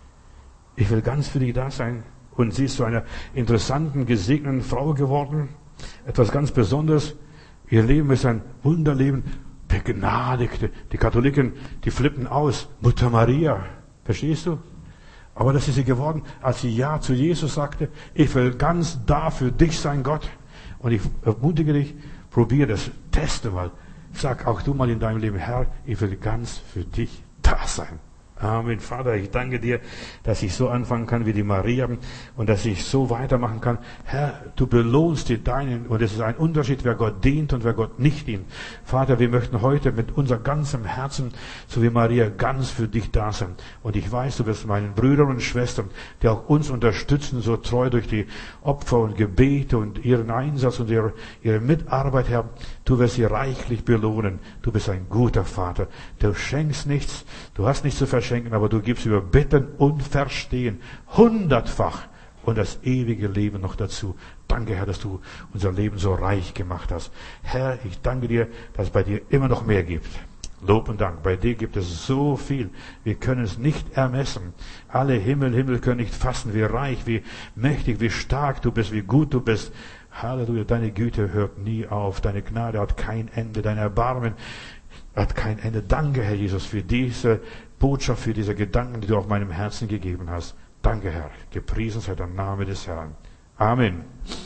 Ich will ganz für dich da sein. Und sie ist zu einer interessanten, gesegneten Frau geworden. Etwas ganz Besonderes. Ihr Leben ist ein Wunderleben. Begnadigte. Die Katholiken, die flippen aus. Mutter Maria. Verstehst du? Aber das ist sie geworden, als sie Ja zu Jesus sagte. Ich will ganz da für dich sein, Gott. Und ich ermutige dich, probier das. Teste mal. Sag auch du mal in deinem Leben, Herr, ich will ganz für dich da sein. Amen. Vater, ich danke dir, dass ich so anfangen kann wie die Maria und dass ich so weitermachen kann. Herr, du belohnst die Deinen und es ist ein Unterschied, wer Gott dient und wer Gott nicht dient. Vater, wir möchten heute mit unserem ganzen Herzen, so wie Maria, ganz für dich da sein. Und ich weiß, du wirst meinen Brüdern und Schwestern, die auch uns unterstützen, so treu durch die Opfer und Gebete und ihren Einsatz und ihre, ihre Mitarbeit, Herr, du wirst sie reichlich belohnen. Du bist ein guter Vater. Du schenkst nichts, du hast nichts zu verschenken, aber du gibst über Bitten und Verstehen hundertfach und das ewige Leben noch dazu. Danke, Herr, dass du unser Leben so reich gemacht hast. Herr, ich danke dir, dass es bei dir immer noch mehr gibt. Lob und Dank. Bei dir gibt es so viel. Wir können es nicht ermessen. Alle Himmel, Himmel können nicht fassen, wie reich, wie mächtig, wie stark du bist, wie gut du bist. Halleluja, deine Güte hört nie auf. Deine Gnade hat kein Ende. Dein Erbarmen hat kein Ende. Danke, Herr Jesus, für diese Botschaft, für diese Gedanken, die du auf meinem Herzen gegeben hast. Danke, Herr. Gepriesen sei der Name des Herrn. Amen.